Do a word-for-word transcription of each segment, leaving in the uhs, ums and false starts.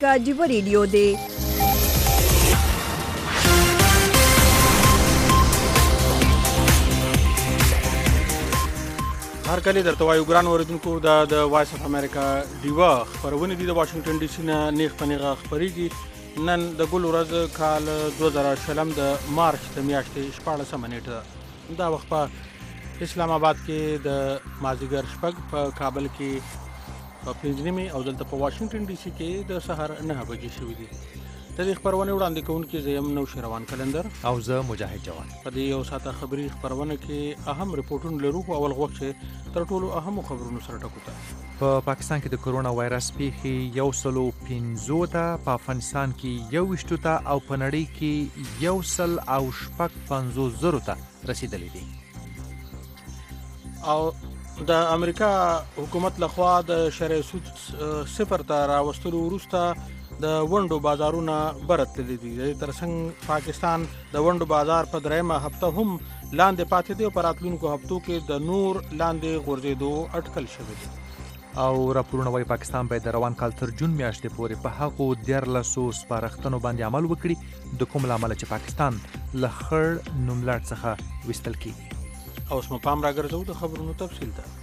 का जिव रेडियो दे। هر کله درته وایو ګران اوریدونکو دا د وایس اف امریکا دیوا خبرونه دي د واشنگټن ډي سي نه نیغ په نیغه خبرېږي. نن د ګل ورځ کال دوه زره شلم د مارچ د میاشتې شپاړسمه نیټه. دا وخت په اسلام آباد کې د مازدیګر شپږ، په کابل کې په پنځه نیمې او دلته په واشنگټن ډي سي کې د سهار نهه بجې شوي دي. د دې خبرونه وړاندې کوونکي زه یم نوشیر روان کلندر او زه مجاهد جوان. په دې یو ساعته خبري خبرونه کې اهم رپورټونه لرو. اول وخت چې تر ټولو اهمو خبرونو سره ټکو ته په پاکستان کې د کرونا وایرس پیښې یو سلو پنځو ته، په افغانستان کې یو ویشتو ته او په نړۍ کې یو سل او شپږ پنځوس زرو ته رسیدلې دي. او د امریکا حکومت لخوا د شرعي سود صفر ته راوستلو وروسته د ونډو بازارونه برتللي دي. د ترڅنګ پاکستان د ونډو بازار په درېیمه هفته هم لاندې پاتې دی او په راتلونکو هفتو کې د نور لاندې غورځېدو اټکل شوی دی. او راپورونه وايي پاکستان باید د روان کال تر جون میاشتې پورې په هغو دیارلسو سپارښتنو باندې عمل وکړي د کوم له امله چې پاکستان له خړ نوملړ څخه ویستل کیږي. اوس مو پام راګرځوو د خبرونو تفصیل ته.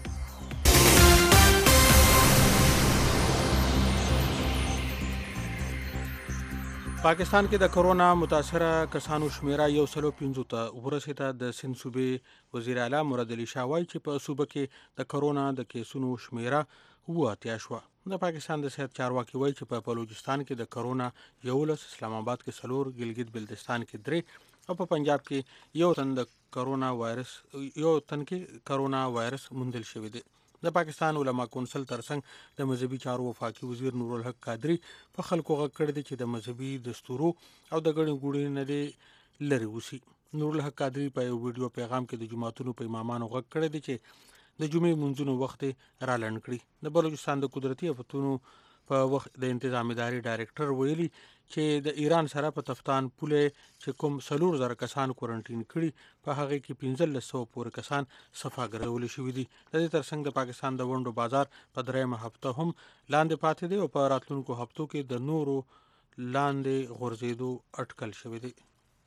پاکستان کې د کرونا متاثره کسانو شمیره یو سلو پنځو ته ورسېده. د سند صوبې وزیر اعلی مراد علي شاه وایي چې په صوبه کې د کرونا د کیسونو شمیره اوه اتیا شوه. د پاکستان د صحت چارواکي وایي چې په بلوچستان کې د کرونا یولس، اسلام آباد کې څلور، ګلګت بلتستان کې درې او په پنجاب کې یو تن د کرونا وایرس یو تن کې کرونا وایرس موندل شوی دی. د پاکستان علما کونسل ترڅنګ د مذهبي چارو وفاقي وزیر نورالحق قادری په خلکو غږ کړی دی چې د مذهبي دستورو او د ګڼې ګوڼې نه دې لرې اوسي. نورالحق قادری په یو ویډیو پیغام کې د جوماتونو په امامانو غږ کړی دی چې د جمعې منځونو وخت را لنډ کړي. د بلوچستان د قدرتي آفتونو په وخت د انتظام ادارې ډایرکټر ویلي چې د ایران سره په تفتان پوله چې کوم څلور زره کسان کورنټین کړي په هغه کې پنځلس سوه پورې کسان صفا ګرځولي شوي دي. د دې ترڅنګ د پاکستان د ونډو بازار په درېیمه هفته هم لاندې پاتې دی او په راتلونکو هفتو کې د نورو لاندې غورځېدو اټکل شوی دی.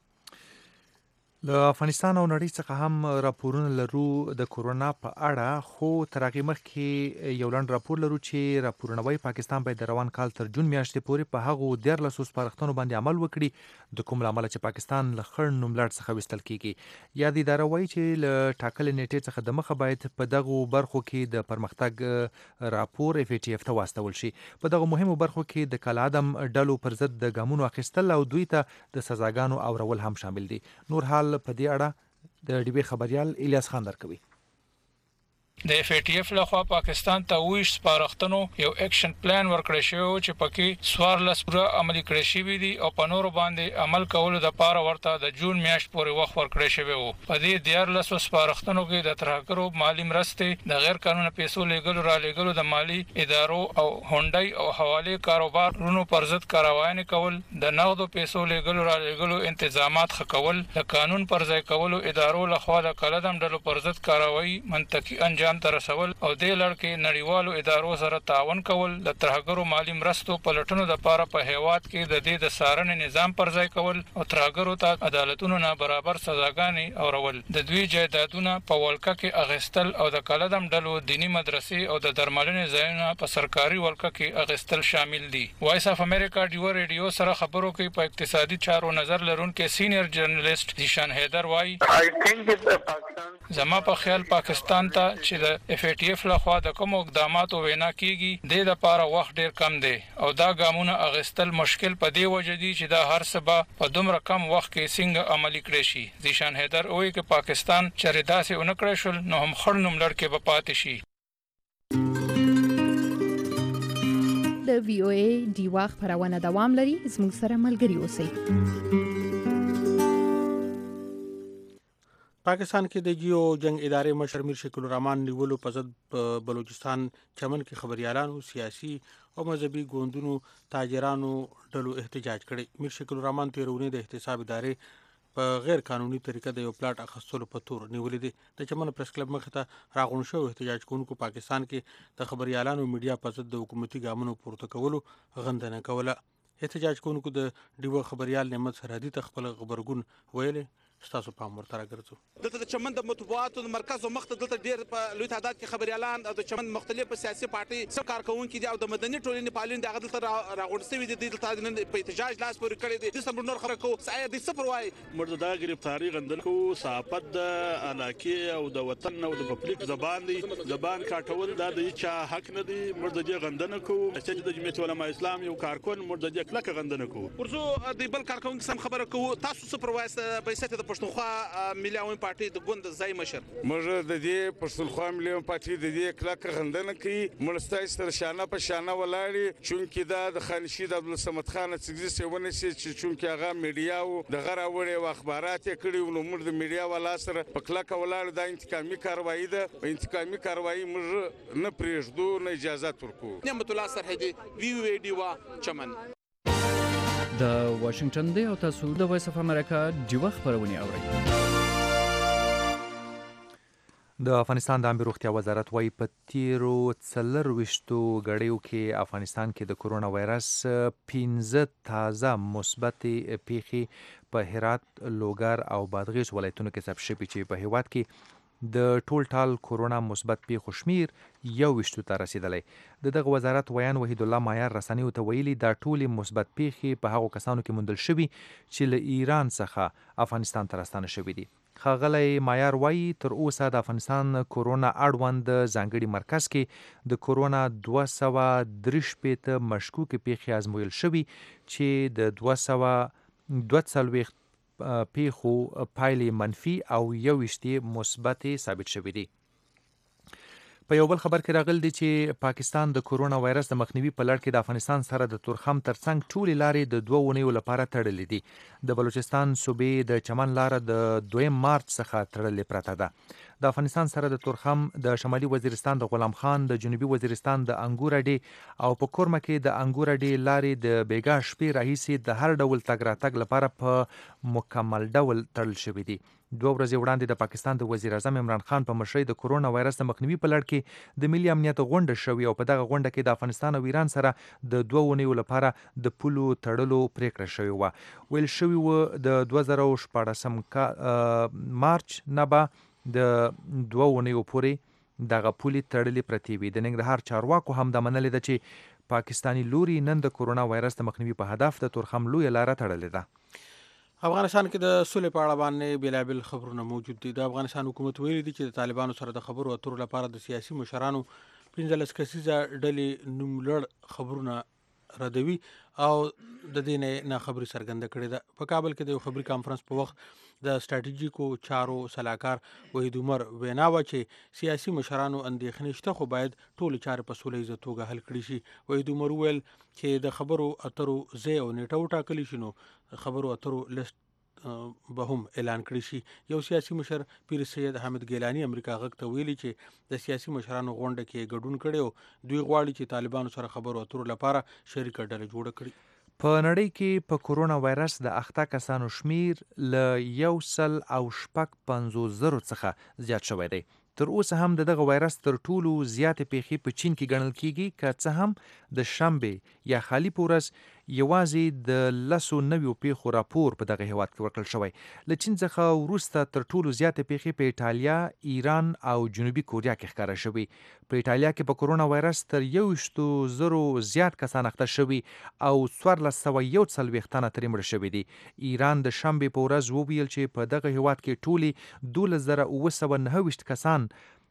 له افغانستان او نړۍ څخه هم راپورونه لرو د کرونا په اړه، خو تر هغې مخکې یو لنډ راپور لرو چې راپورونه وايي پاکستان باید د روان کال تر جون میاشتې پورې په هغو دیارلسو سپارښتنو باندې عمل وکړي د کوم له امله چې پاکستان له خړ نوملړ څخه ویستل کیږي. یاد اداره وايي چې له ټاکلې نیټې څخه دمخه باید په دغو برخو کې د پرمختګ راپور اف ای ټي اف ته واستول شي. په دغو مهمو برخو کې د کالعدم ډلو پر ضد د ګامونو اخیستل او دوی ته د سزاګانو اورول هم شامل دي. نور حال په دې اړه د ډي بي خبريال الیاس خان درکوي. د اف ای ټي اف لخوا پاکستان ته ویش سپارښتنو یو اکشن پلان ورکړی شوی چې پکې څوارلس پوره عملي کړی شوي دي او په نورو باندې عمل کولو دپاره ورته د جون میاشت پورې وخت ورکړی شوی و. په دې دیارلسو سپارښتنو کې د ترهګرو مالي مرستې، د غیر قانوني پیسو لیږلو را لیږلو د مالي ادارو او هونډۍ او حوالې کاروبارونو پر ضد کاروایانې کول، د نغدو پیسو لیږلو را لیږلو انتظامات ښه کول، د قانون پر ځای کولو ادارو لخوا د کالعدم ډلو پر ضد کاروایي منطقي انجام ته رسول او دې لړ کې نړیوالو ادارو سره تعاون کول، د ترهګرو مالي مرستو پلټنو لپاره په هیواد کې د دې د څارنې نظام پر ځای کول او ترهګرو ته عدالتونو نه برابر سزاګانې اورول، د دوی جایدادونه په ولکه کې اغستل او د کالعدم ډلو دینی مدرسې او د درملنې ځایونه په سرکاري ولکه کې اغستل شامل دي. وایس اف امریکا ډیو ریډیو سره خبرو کې په اقتصادي چارو نظر لرونکي سینیئر جرنالیست ذیشان حیدر وایي زما په خیال پاکستان ته چې د اف ای ټي اف لخوا د کوم اقداماتو وینا کیږي د دې لپاره وخت ډیر کم دی او دا ګامونه اغستل مشکل په دی وجه دي چې دا هر څه به په دومره کم وخت کې څنګه عملي کړی شي. ذیشان حیدر وایي چې پاکستان چېرې داسې ونه کړی شول نو هم خړ نوملړ کې به پاتې شي. د وی او ای ډیوا خبرونه دوام لري. زموږ سره ملګري اوسئ. پاکستان کې د جیو جنگ ادارې مشر میر شکیل الرحمان نیولو په ضد بلوچستان چمن کې خبريالانو، سیاسي او مذهبي ګوندونو، تاجرانو ډلو احتجاج کړي. میر شکیل الرحمان تیرونه د احتساب ادارې په غیر قانوني طریقه د یو پلاټ اخیستلو په تور نیولې دي. د چمن پریس کلب مخې ته راغونډ شوی احتجاج کوونکو پاکستان کې د خبريالانو میډیا په ضد د حکومتي ګامونو پورته کولو غندنه کوله. احتجاج کوونکو د ډیوه خبريال نعمت سرحدي ته خپل خبرګون ویلې. ستاسو پام ورته راګرځو. دلته د چمن د مطبوعاتو مرکز او مخته دلته ډیر په لوی تعداد کې خبريالان او د چمن مختلف سیاسي پارټي سره کارکونکي دي او د مدني ټولنې فعالین دغه دلته راغونډ شوي دي. دلته نن په احتجاج لاس پورې کړی دي. د سمبر نور خبره کوو سایه د صفر وای مرده دا گرفتاری غندل کو صحافت د علاقه او د وطن او د پبليک زبان دي زبان کاټول دا د چا حق نه دي. مرده دې غندنه کو چې د جمعیت علماء اسلام یو کارکون مرده دې کلک غندنه کو. ورزو د بل کارکون سم خبره کوو تاسو صفر وای په سیاست د پښتونخوا ملي عوامي پارټي د ګوند ځای مشر موږ د دې پښتونخوا ملي عوامي پارټي د دې کلک غندنه کوي. مړستای سره شانه په شانه ولاړی چونکی دا د خانشید عبدالصمد خان څنګه سیونه سي چې چونکی هغه میډیا او د غره وړي او اخبارات کړي نو موږ د میډیا ولا سره په کلک ولاړ د انتقامي کاروایی ده انتقامي کاروایی موږ نه پریږدو نه اجازه ورکو. نعمت الله سرحدي وی وی ډی وا چمن د واشنگټن دی او تاسو د وایس اف امریکا ډیوه خبرونه اورئ. د افغانستان د عامه روغتیا وزارت وايي په تیرو څلرويشتو غړیو کې افغانستان کې د کرونا وایرس پنځه تازه مثبت پیښې په هرات، لوګر او بادغیس ولایتونو کې ثبت شوي چې په هیواد کې د ټول ټال کرونا مثبت پیښو شمیر یو ویشتو ته رسیدلی. د دغه وزارت ویان وحید الله مایار رسنیو ته ویلي دا ټولې مثبت پیښې په هغو کسانو کې موندل شوي چې له ایران څخه افغانستان ته راستانه شوي دي. ښاغلی مایار وایي تر اوسه د افغانستان کرونا اړوند ځانګړي مرکز کې د کرونا دوه سوه درې شپېته مشکوکې پیښې ازمویل شوي چې د دوه سوه دوه څلوېښت پیښو پایلې منفي او یو ویشت مثبتې ثابت شوي دي. په یو بل خبر کې راغلی دی چې پاکستان د کرونا وایرس د مخنیوي په لړ کې د افغانستان سره د تورخم ترڅنګ ټولې لارې د دوه اونیو لپاره تړلې دي. د بلوچستان صوبې د چمن لاره د دویم مارچ څخه تړلې پرته ده. د افغانستان سره د تورخم د شمالي وزیرستان د غلام خان د جنوبي وزیرستان د انګور اډې او په کورمه کې د انګور اډې لارې د بیګا شپې راهیسې د هر ډول تګ راتګ لپاره په مکمل ډول تړل شوي دي. دوه ورځې وړاندې د پاکستان د وزیر اعظم عمران خان په مشرۍ د کرونا وایرس د مخنیوي په لړ کې د ملي امنیت غونډه شوې او په دغه غونډه کې د افغانستان او ایران سره د دوه اونیو لپاره د پولو تړلو پریکړه شوې وه. ویل شوي و د دوه زره شپاړسم مارچ نه به د دوه اونیو پورې دغه پولې تړلې پرتې وي. د ننګرهار چارواکو هم دا منلې ده چې پاکستاني لوري نن د کرونا وایرس د مخنیوي په هدف د تورخم لویه لاره تړلې ده. افغانستان کې د سولې په اړه باندې بېلابېل خبرونه موجود دي. د افغانستان حکومت ویلي دي چې د طالبانو سره د خبرو اترو لپاره د سیاسي مشرانو پنځلس کسیزه ډلې نوملړ خبرونه ردوي او د دې نه خبري څرګنده کړې ده. په کابل کې د یو خبري کانفرنس په وخت د سټراټیژیکو چارو سلاکار وحید عمر وینا وه چې سیاسي مشرانو اندېښنې شته خو باید ټولې چارې په سوله ییزه توګه حل کړي شي. وحید عمر وویل چې د خبرو اترو ځای او نیټه وټاکلی شي نو خبرو اترو لیست به هم اعلان کړی شي. یو سیاسي مشر پیر سید حامد ګیلانی امریکا غږ ته ویلي چې د سیاسي مشرانو غونډه کې ګډون کړي او دوی غواړي چې طالبانو سره خبرو اترو لپاره شریکه ډله جوړه کړي. په نړۍ کې په کرونا وایرس د اخته کسانو شمیر له یو سل او شپږ پنځوس زرو څخه زیات شوی دی. تر اوسه هم دغه وایرس تر ټولو زیاتې پیښې په چین کې ګڼل کیږي که څه هم د شنبې یا خالي په ورځ یوازې د لسو نویو پیښو راپور په دغه هیواد کې ورکړل شوی. له چین څخه وروسته تر ټولو زیاتې پیښې په ایټالیا، ایران او جنوبي کوریا کې ښکاره شوي. په ایټالیا کې په کرونا وایرس تر یو ویشتو زرو زیات کسان اخته شوي او څوارلس سوه یو څلوېښت تنه ترې مړه شوي دي. ایران د شنبې په ورځ وویل چې په دغه هیواد کې ټولې دولس زره اوه سوه نهه ویشت کسان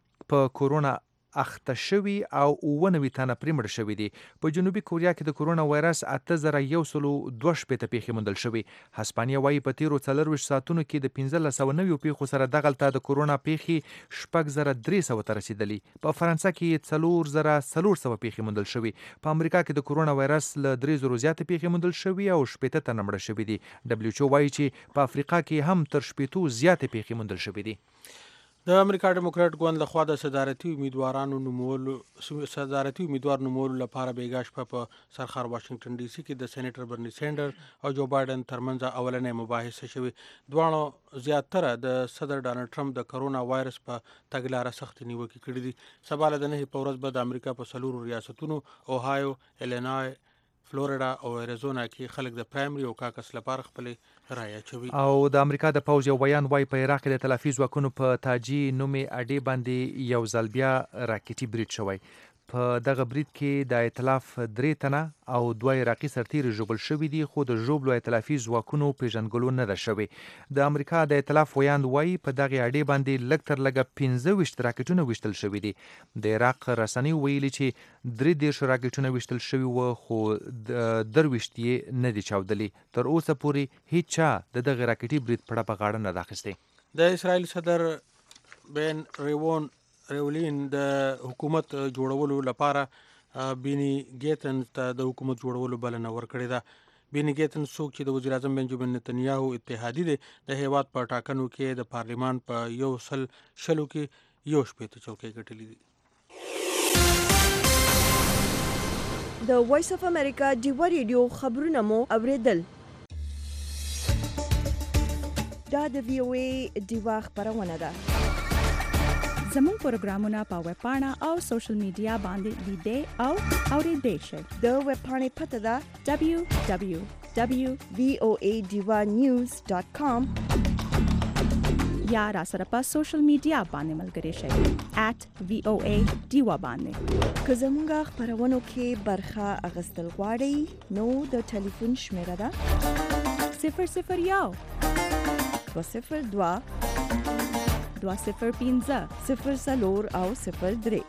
په کرونا اخته شوي او اووه نوي تنه پرې مړه شوي دي. په جنوبي کوریا کې د کرونا وایرس اته زره یو سلو دوه شپېته پیښې موندل شوي. هسپانیا وایي په تیرو څلرویشت ساعتونو کې د پنځلس سوه نویو پیښو سره دغلته د کرونا پیښې شپږ زره درې سوه ته رسېدلي. په فرانسه کې څلور زره څلور سوه پیښې موندل شوي. په امریکا کې د کرونا وایرس له درې زرو زیاتې پیښې موندل شوي او شپېته تنه مړه شوي دي. ډبلیو ایچ او وایي چې په افریقا کې هم تر شپېتو زیاتې پیښې موندل شوي دي. د امریکا ډیموکرات ګوند لخوا د صدارتي امیدوارانو نومولو صدارتي امیدوار نومولو لپاره بیګا شپه په سرخار واشنگټن ډي سي کې د سېنیټر برني سینډر او جو بایدن ترمنځ اولنۍ مباحثه شوې. دواړو زیاتره د صدر ډانلډ ټرمپ د کرونا وایرس په تګلاره سخت نیوکې کړې دي. سبا له د نهې په ورځ به د امریکا په څلورو ریاستونو اوهایو، ایلینای، فلوریډا او اریزونا کې خلک د پرایمري او کاکس لپاره خپلې رایې اچوي. او د امریکا د پوځ یو بیان وایي په عراق کې د تلافي ځواکونو په تاجي نومې اډې باندې یو ځل بیا راکټي برید شوی. په دغه برید کې د ائتلاف درې تنه او دوه عراقي سرتیري ژوبل شوي دي، خو د ژوبلو ائتلافي ځواکونو پیژندګلو نه ده شوې. د امریکا د ائتلاف ویاند وایي په دغې اډې باندې لږ تر لږه پنځه ویشت راکټونه ویشتل شوي دي. د عراق رسنیو ویلي چې درې دېرش راکټونه ویشتل شوي وو، خو درویشت یې نه دي چاودلي. تر اوسه پورې هیڅ چا د دغې راکټي برید پړه په غاړه نه ده اخیستې. د اسرائیل صدر بن ریوون ریولین د حکومت جوړولو لپاره بینی ګیتنز ته د حکومت جوړولو بلنه ورکړې ده. بینی ګیتنز څوک چې د وزیر اعظم بنجامین نتنیاهو اتحادي دی، د هیواد په ټاکنو کې د پارلیمان په یو سل شلو کې یو شپېته چوکۍ ګټلې دي. د وایس اف امریکا ډیوا ریډیو خبرونه مو اوریدل. دا د وی او ای ډیوا خبرونه ده. زموږ پروګرامونه په ویب پاڼه او سوشل میډیا باندې لیدئ او اورېدئ شئ. د ویب پاڼې پته ده دبلیو دبلیو دبلیو وی او ای ډیوا نیوز ډاټ کام یا را سره په سوشل میډیا باندې ملګري شئ ات وی او ای ډیوا باندې. که زموږ خبرونو کې برخه اخیستل غواړئ نو د ټلیفون شمیره ده صفر صفر یو دوه صفر دوه دوه صفر پنځه صفر څلور او صفر درې.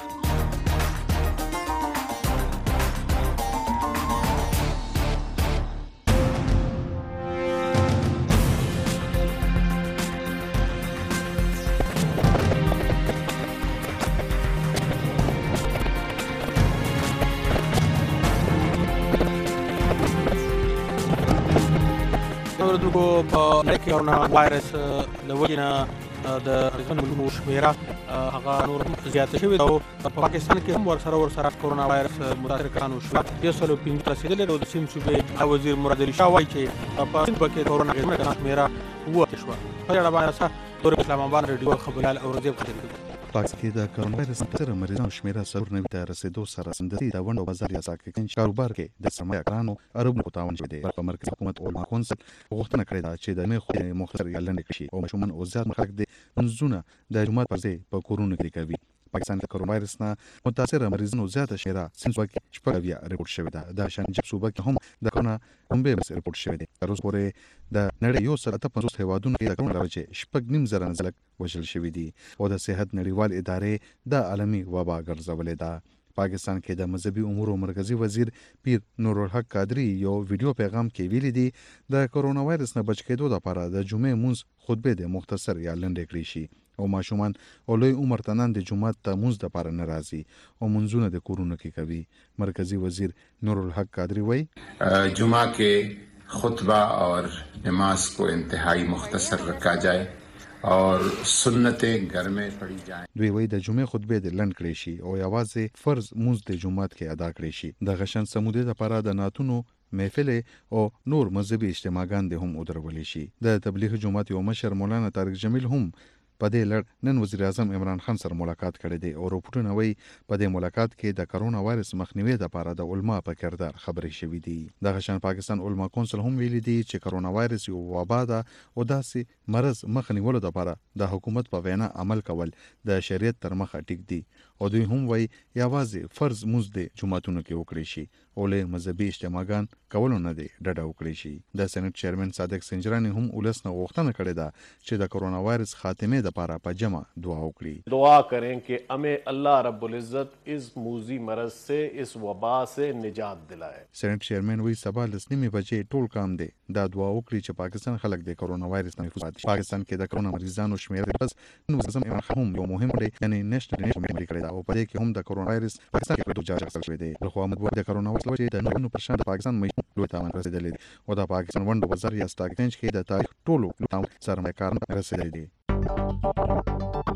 اوردونکو په نړۍ کې کرونا وایرس له وجې نه د اریزونا شمیره هغه نور زیاته شوې ده او په پاکستان کې هم ورسره ورسره کرونا وایرس متاثر کسانو شمېر یو سل او پنځه رسېدلی دی. د سیند صوبې وزیر مراد علي شاه وایي چې په سیند کې کرونا اغېزمنه کسانو شمېره اووه شوه. په دې اړه باندې دور اسلام آباد رادیو خبریال اورزیب خبرې پاکستان کې د کرونا وایرس متاثر مریضانو شمېره څلور نوي ته رسېدو سره سمدستي د ونډو بازار یا ساکن کاروبار کې د سرمایه کارانو عربو تاوان شوی دی. په مرکزي حکومت علما کونسل غوښتنه کړې ده چې د میخ مختصر یا لنډې کړي او ماشومان او زیات خلک د منځونه د جمعات پر ځای په کورونو کې کوي. پاکستان د کرونا وایرس نه متاثر مریضانو زیاته شمېره سیند صوبه کې شپږ اویا ریپورټ شوې ده. د شانجب صوبه کې هم د کرونا کومبې مس ریپورټ شوې ده. تر اوسه پورې د نړۍ یو سل اته پنځوس هیوادونو کې د کرونا له وجې شپږ نیم زره نه زیات وژل شوي دي او د صحت نړیوال ادارې د عالمي وبا ګرځولې ده. پاکستان کې د مذهبي امورو مرکزی وزیر پیر نورالحق قادری یو ویډیو پیغام کې ویلي دي د کرونا وایرس نه بچ کېدو لپاره د جمعې مونځ خطبه د مختصر یا لنډې کړی شي او ماشومان او لوی عمر تنان د جمعات ته مونځ لپاره نه راځي او منځونه د کورونو کې کوي. مرکزی وزیر نورالحق قادری وایي جمعہ کے خطبہ اور نماز کو انتہائی مختصر رکھا جائے اور سنتیں گھر میں پڑھی جائیں. دوی وایي د جمعې خطبه د لنډ کړی شي او یوازې فرض مونځ د جمعات کې ادا کړی شي. د غشن سمودې لپاره د ناتونو محفل او نور مذهبي اجتماعګان د هم ودرولې شي. د تبلیغ جماعت یو مشر مولانا طارق جمیل هم په دې لړ نن وزیر اعظم عمران خان سره ملاقات کړی دی او راپورټونه وایي په دې ملاقات کې د کرونا وایرس مخنیوي لپاره د علما په کردار خبرې شوې دي. دغه شان پاکستان علما کونسل هم ویلي دي چې کرونا وایرس یو وبا ده او داسې مرض مخنیولو لپاره د حکومت په وینا عمل کول د شریعت تر مخه ټیک دي او دوی هم وایي یوازې فرض مونځ د جمعتونو کې وکړي شي او له مذهبي اجتماعګان کولو نه دی ډډه وکړي شي. د سېنات چیرمن صادق سنجرانی هم ولس نه غوښتنه کړې ده چې د کرونا وایرس خاتمه لپاره په جمع دعا وکړي. دعا کریں کہ हमें اللہ رب العزت اس موذی مرض سے اس وبا سے نجات دلائے. سېنات چیرمن وی سبا لسنیمه بچي ټول کام دی دا دعا وکړي چې پاکستان خلک د کرونا وایرس نه محفوظ شي. پاکستان کې د کرونا مریضانو شمېر بس نو زم هم یو مهم دی یعنی نېشنل نیشنل کړی دا او په دې کې هم د کرونا وایرس پاکستان کې دوه ځای اخیستل شوی دی. خو محمد د کرونا وایرس لوي د نورو پر شان د پاکستان مې لوی تاوان رسیدلی دی او د پاکستان ونډه بازار یا سټاک ایکسچینج کې د تاریخ ټولو سرمایه کاران رسیدلی دی.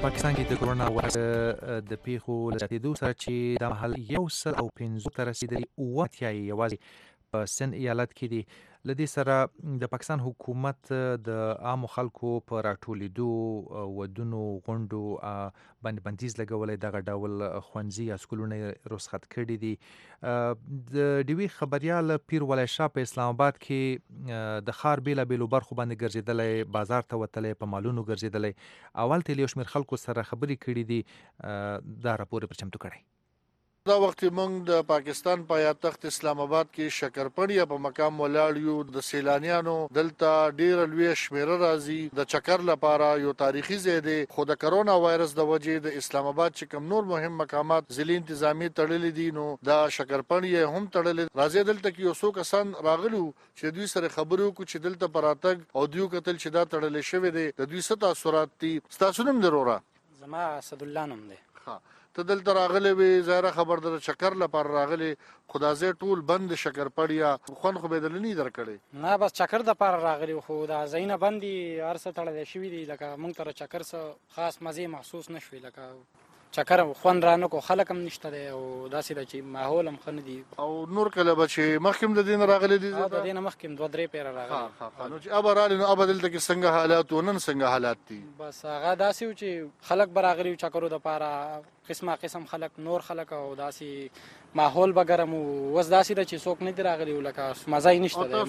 پاکستان کې د کرونا وایرس د پیښو له زیاتېدو سره چې د مهال یو سل او پنځو ته رسیدلي اووه اتیا یې یوازې په سند ایالت کې دي. له دې سره د پاکستان حکومت د عامو خلکو په راټولېدو ودونو غونډو باندې بندیز لګولی، دغه ډول ښوونځي یا سکولونه یې رخصت کړي دي. د ډیوي خبریال پیر ولی شاه په اسلام آباد کې د ښار بېلابېلو برخو باندې ګرځېدلی، بازار ته وتلی، په مالونو ګرځېدلی. اول ته یې یو شمېر خلکو سره خبرې کړي دي. دا راپور یې پر چمتو کړی. دا وخت موږ د پاکستان پایتخت اسلام آباد کې شکرپړیا په مقام ولاړ یو. د سیلانیانو دلته ډېره لویه شمېره راځي د چکر لپاره. یو تاریخي ځای دی، خو د کرونا وایرس د وجې د اسلام آباد چې کوم نور مهم مقامات ضلعي انتظامي تړلي دي، نو دا شکرپړیا هم تړلي. راځي دلته کې یو څو کسان راغلي چې دوی سره خبرې وکړو چې دلته په راتګ او دوی کتل چې دا تړلی شوی دی. د دوی څه تاثرات دي؟ ستاسو نوم دی وروره؟ زما اسدالله نوم دی. ته دلته راغلی وې، ظاهره خبر ده د چکر لپاره راغلی، خو دا ځای ټول بند دی شکرپړیا. خوند خو به یې دله نه درکړی؟ نه، بس چکر دپاره راغلي، خو دا ځایونه بند دي، هر څه تړلی شوي دي. لکه موږ ته چکر څه خاص مزې محسوس نه شوې. لکه چکر خوند رانه کو، خلک هم نشته دی او داسې ده چې ماحول هم ښه نه دي. او نور کله به چې مخکې هم د دې نه راغلی دي؟ د دې نه مخکې هم دوه درې پیره راغلي. نو چې ابه رالي نو ابه دلته کې څنګه حالات و، نن څنګه حالات دي؟ بس هغه داسې و چې خلک به راغلي وو چکرو دپاره، قسمه قسم خلک، نور خلک، او داسې ماحول به ګرم و. اوس داسې ده چې څوک نه دي راغلي و، لکه مزه یې نشته دی.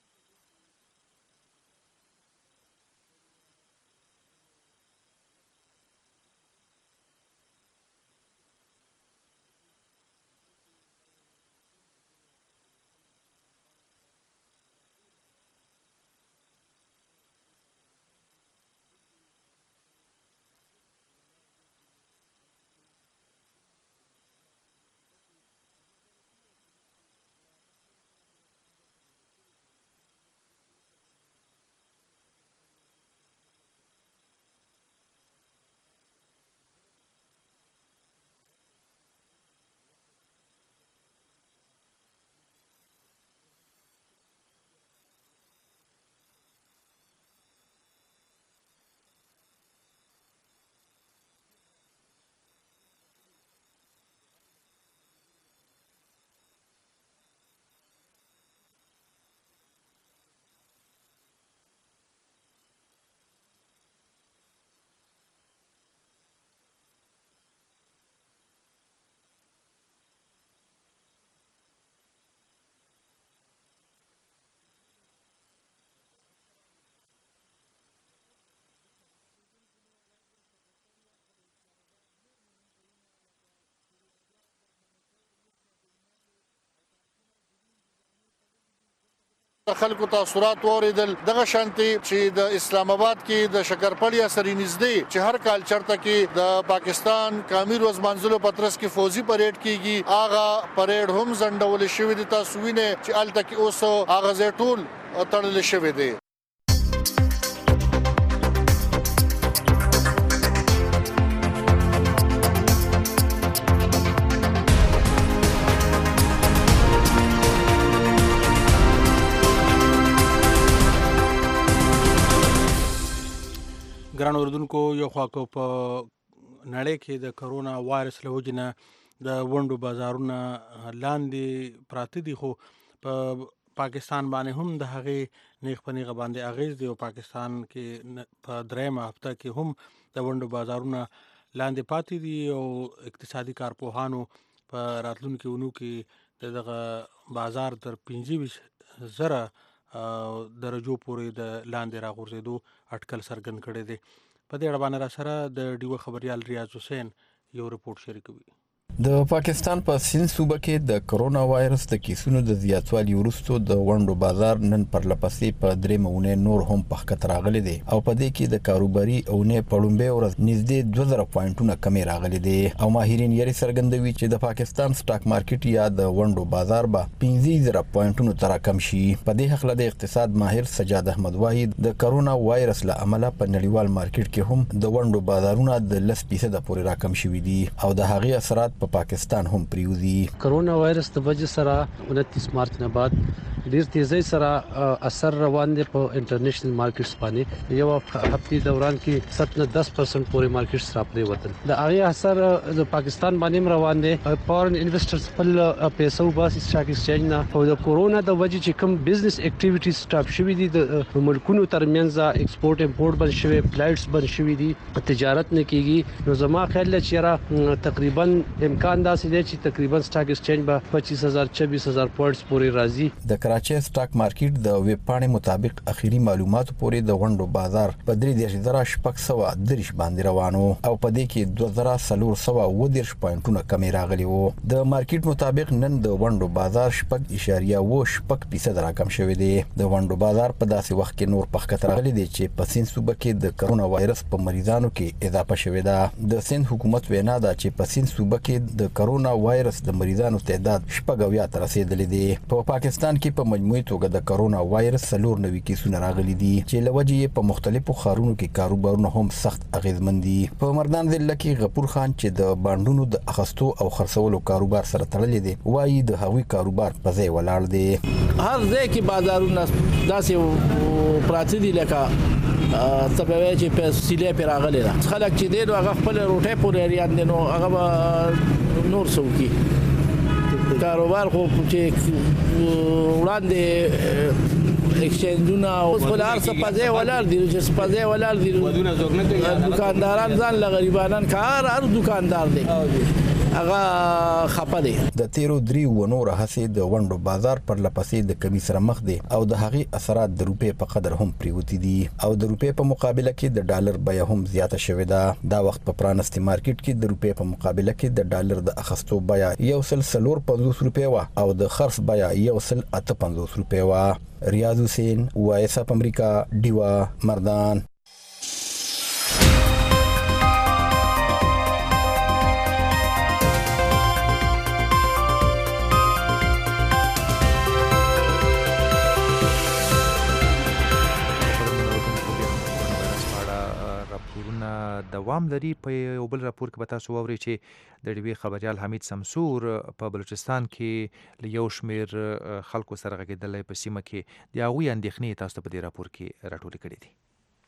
خلکو تاثرات واوریدل. دغه شانتي چې د اسلام آباد کې د شکرپړیا سره نږدې چې هر کال چرته کې د پاکستان کامل ورځ منځلو پترس کې فوجي پریډ کیږي، هغه پریډ هم ځنډول شوی دی. تاسو وینئ چې هلته کې اوس هغه ځای ټول تړلی شوی دی. ګران اوردونکو، یو خوا که په نړۍ کې د کرونا وایرس له وجې نه د ونډو بازارونه لاندې پراته دي، خو په پاکستان باندې هم د هغې نیغ په نیغه باندې اغیز دی. او پاکستان کې په دریمه هفته کې هم د ونډو بازارونه لاندې پاتې دي او اقتصادي کارپوهانو په راتلونکي اونو کې د دغه بازار تر پنځه ویشت زره درجو پورې د لاندې راغورځېدو اټکل څرګند کړی دی. په دې اړه باندې را سره د ډیوه خبریال ریاض حسین یو رپورټ شریکوي. د پاکستان په سند صوبه کې د کرونا وایرس د کیسونو د زیاتوالي وروسته د ونډو بازار نن پرلپسې په درېمه اونۍ نور هم په ښکته راغلی دی او په دې کې د کاروباري اونۍ په لومړۍ ورځ نږدې دوه زره پوینټونه کمې راغلي دي او ماهرین یې څرګندوي چې د پاکستان سټاک مارکیټ یا د ونډو بازار به پنځه زره پوینټونو ته راکم شي. په دې هکله د اقتصاد ماهر سجاد احمد واحد د کرونا وایرس له امله په نړیوال مارکیټ کې هم د ونډو بازارونه د لس فیصده پورې راکم شوي دي او د هغې اثرات په په پاکستان هم پریوزي. کرونا وایرس د وجې سره انتیس مارچ نه بعد ډیر تیزی سره اثر روان دي په انټرنیشنل مارکیټس باندې. یو هفته دوران کې سات نه دس پرسنټ پورې مارکیټس را پرې وتل. د هغه اثر د پاکستان باندې روان دي. فورن انویسټرز خپل پیسو باسي سټاک ایکسچینج نه او د کورونا د وجې چې کوم بزنس اکټیویټیز سټاپ شوې دي د ملکونو ترمنځ ایکسپورټ امپورټ بند شوی، فلایټس بند شوی دي، تجارت نه کیږي. نو زما خیال چې را تقریبا امکان داسې دی چې تقریبا سټاک ایکسچینج به پچیس هزار چوبیس هزار پوینټس پورې راځي. د کراچي سټاک مارکیټ د ویب پاڼې مطابق اخیری معلوماتو پورې د غونډو بازار په درې دیرش زره شپږ سوه دریش باندې روانو او په دې کې دوه زره څلور سوه اووه دیرش پوینټونه کمی راغلي وو. د مارکیټ مطابق نن د غونډو بازار شپږ اشاریه اووه شپږ فیصد راکم شوی دی. د غونډو بازار په داسې وخت کې نور پخکته راغلی دی چې په سیند صوبه کې د کرونا وایرس په مریضانو کې اضافه شوې ده. د سیند حکومت وینا ده چې په سیند صوبه کې د کرونا وایرس د مریضانو تعداد شپږ اویا ته رسیدلی دی. په پاکستان کې په مجموعي توګه د کرونا وایرس څلور نوي کیسونه راغلي دي چې لوجې په مختلفو ښارونو کې کاروبارونه هم سخت اغیزمن دي. په مردان ضلع کې غفور خان چې د بانډونو د اخستو او خرڅولو کاروبار سره تړلی دی وایي د هغوی کاروبار په ځای ولاړ دی. هر ځای کې بازارونه داسې پراته دي لکه تبوي چې په سیلې پر راغلي ده. خلک چې دی نو هغه خپل روټي پورې ریان دي نو هغه نور څوکي کاروبار خو چې وړاندې ایکسچینجونه او خپلار سپازه ولر دي چې سپازه ولر دي دکانداران ځان ل غریبانان کار هر دکاندار دی هغه خپه دی. د تیرو درې ونور هڅې د وندو بازار پر لپسې د کمی سره مخ دي او د هغې اثرات د روپې په قدر هم پریوتی دي او د روپې په مقابله کې د ډالر بیه هم زیاته شوې ده. دا وخت په پرانستي مارکیټ کې د روپې په مقابله کې د ډالر د اخستو بیه یو سل څلور پنځوس روپۍ وه او د خرڅ بیه یو سل اته پنځوس روپۍ وه. ریاض حسین وایس اپ امریکا ډیوا مردان. دوام لري. په یو بل راپور کې به تاسو واورئ چې د ډیوي خبريال حمید سمسور په بلوچستان کې له یو شمېر خلکو سره غږېدلی په سیمه کې د هغوی اندېښنې تاسو ته په دې راپور کې راټولې کړي دي.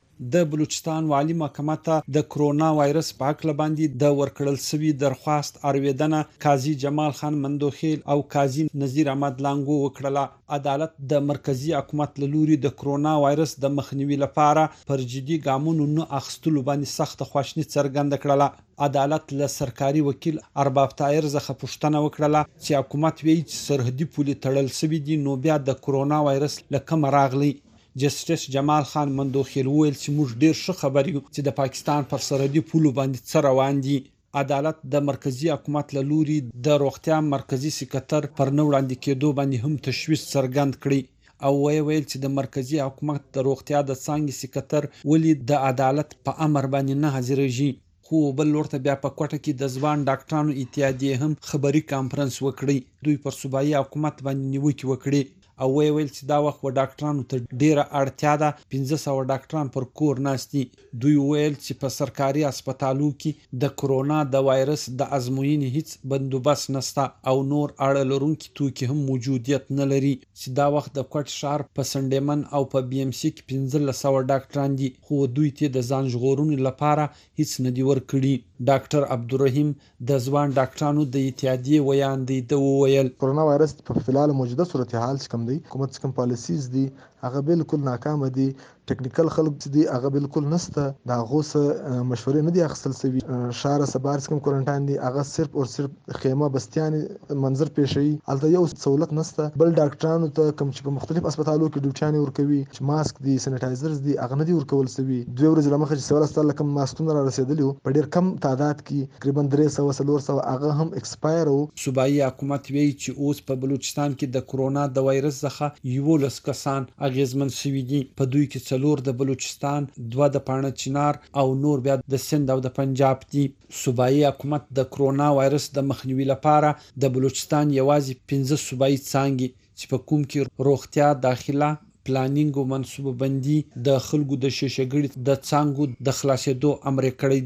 د بلوچستان والي محکمه ته د کرونا وایرس په اړه باندې د ورکړل شوی درخواست اړویدنه قاضي جمال خان مندوخیل او قاضي نذیر احمد لانګو وکړه. عدالت د مرکزی حکومت له لوري د کرونا وایرس د مخنیوي لپاره پر جدي ګامونو نه اخیستلو باندې سخت خواشنی څرګنده کړه. عدالت له سرکاري وکیل ارباب طاهر څخه پوښتنه وکړه چې حکومت وایي چې سرحدي پولې تړل شوی دي نو بیا د کرونا وایرس له کومه راغلی. جسټس جمال خان مندوخیل ویل چې موږ ډیر ښه خبر یو چې د پاکستان پر سرحدي پولو باندې څه روان دي. عدالت د مرکزی حکومت له لوري د روغتیا مرکزی سکرټر پر نه وړاندې کېدو باندې هم تشویش څرګند کړی او ویل چې د مرکزی حکومت د روغتیا د څانګې سکرټر ولی د عدالت په امر باندې نه حاضرېږي. خو بل ورته بیا په کوټه کې د ځوان ډاکټرانو اتحادیه هم خبري کانفرنس وکړي. دوی پر صوبایي حکومت باندې نیوکې وکړي او ویل چې دا وخت و ډاکټرانو ته ډیره اړتیا ده. پنځه سوه ډاکټران پر کور ناستي. دوی ویل چې په سرکاري هسپتالو کې د کرونا د وایرس د ازموینې هیڅ بندوبست نشته او نور اړه لرونکي توکي هم موجودیت نه لري. چې دا وخت د کوټ ښار په سنډیمن او په بي ام سي کې پنځلس سوه ډاکټران دي خو دوی ته د ځان ژغورنې لپاره هیڅ نه دي ورکړي. ډاکټر عبدالرحیم د ځوان ډاکټرانو د اتحادیې ویان دی د وویل کرونا وایرس په فلحال موجوده صورتحال چې کوم دی حکومت کوم پالیسیز دي هغه بالکل ناکامه دي. ټیکنیکل خلک چې دي هغه بالکل نشته. دا غوسه مشورې نه دي اخیستل سوي. شهر سبار کوم کوارنټاین دي هغه صرف او صرف خیمه بستیان منظر پیښوي. البته یو سہولت نشته. بل ډاکټرانو ته کوم چې په مختلف هسپتالو کې ډیوټیان ورکوي چې ماسک دي سینیټایزرز دي هغه نه دي ورکول سوي. دوه ورځې لمخه چې سیول هسپتال کوم ماسکونه را رسیدلی په ډیر کم تعداد کې تقریبا درې سوه څلور سوه هغه هم ایکسپایر وو. صوبایي حکومت وایي چې اوس په بلوچستان کې د کرونا د وایرس څخه یولس کسان اغیزمن شوي دي. په دوی کې څلور د بلوچستان، دوه د پاڼه چنار او نور بیا د سند او د پنجاب دي. صوبایي حکومت د کرونا وایرس د مخنیوي لپاره د بلوچستان یوازې پنځه صوبایي څانګې چې په کوم کې روغتیا، داخله، پلانینګ او منصوبه بندي د خلکو د شیشهګړي د څانګو د خلاصېدو امر کړی دی.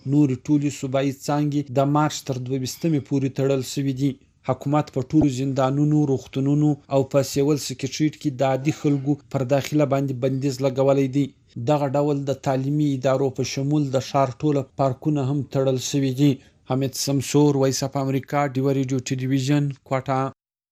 نور ټولي صوبایي څانګې د مارچ تر دویستمې پورې تړل شوي دي. حکومت په ټولو زندانونو، روغتونونو او په سیول سکریټریټ کې د عادي خلکو پر داخله باندې بندیز لګولی دی. دغه ډول د تعلیمي ادارو په شمول د ښار ټوله پارکونه هم تړل شوي دي. حمید سمسور، وایس اف امریکا، ډیوه ریډیو ټلویزیون، کوټه.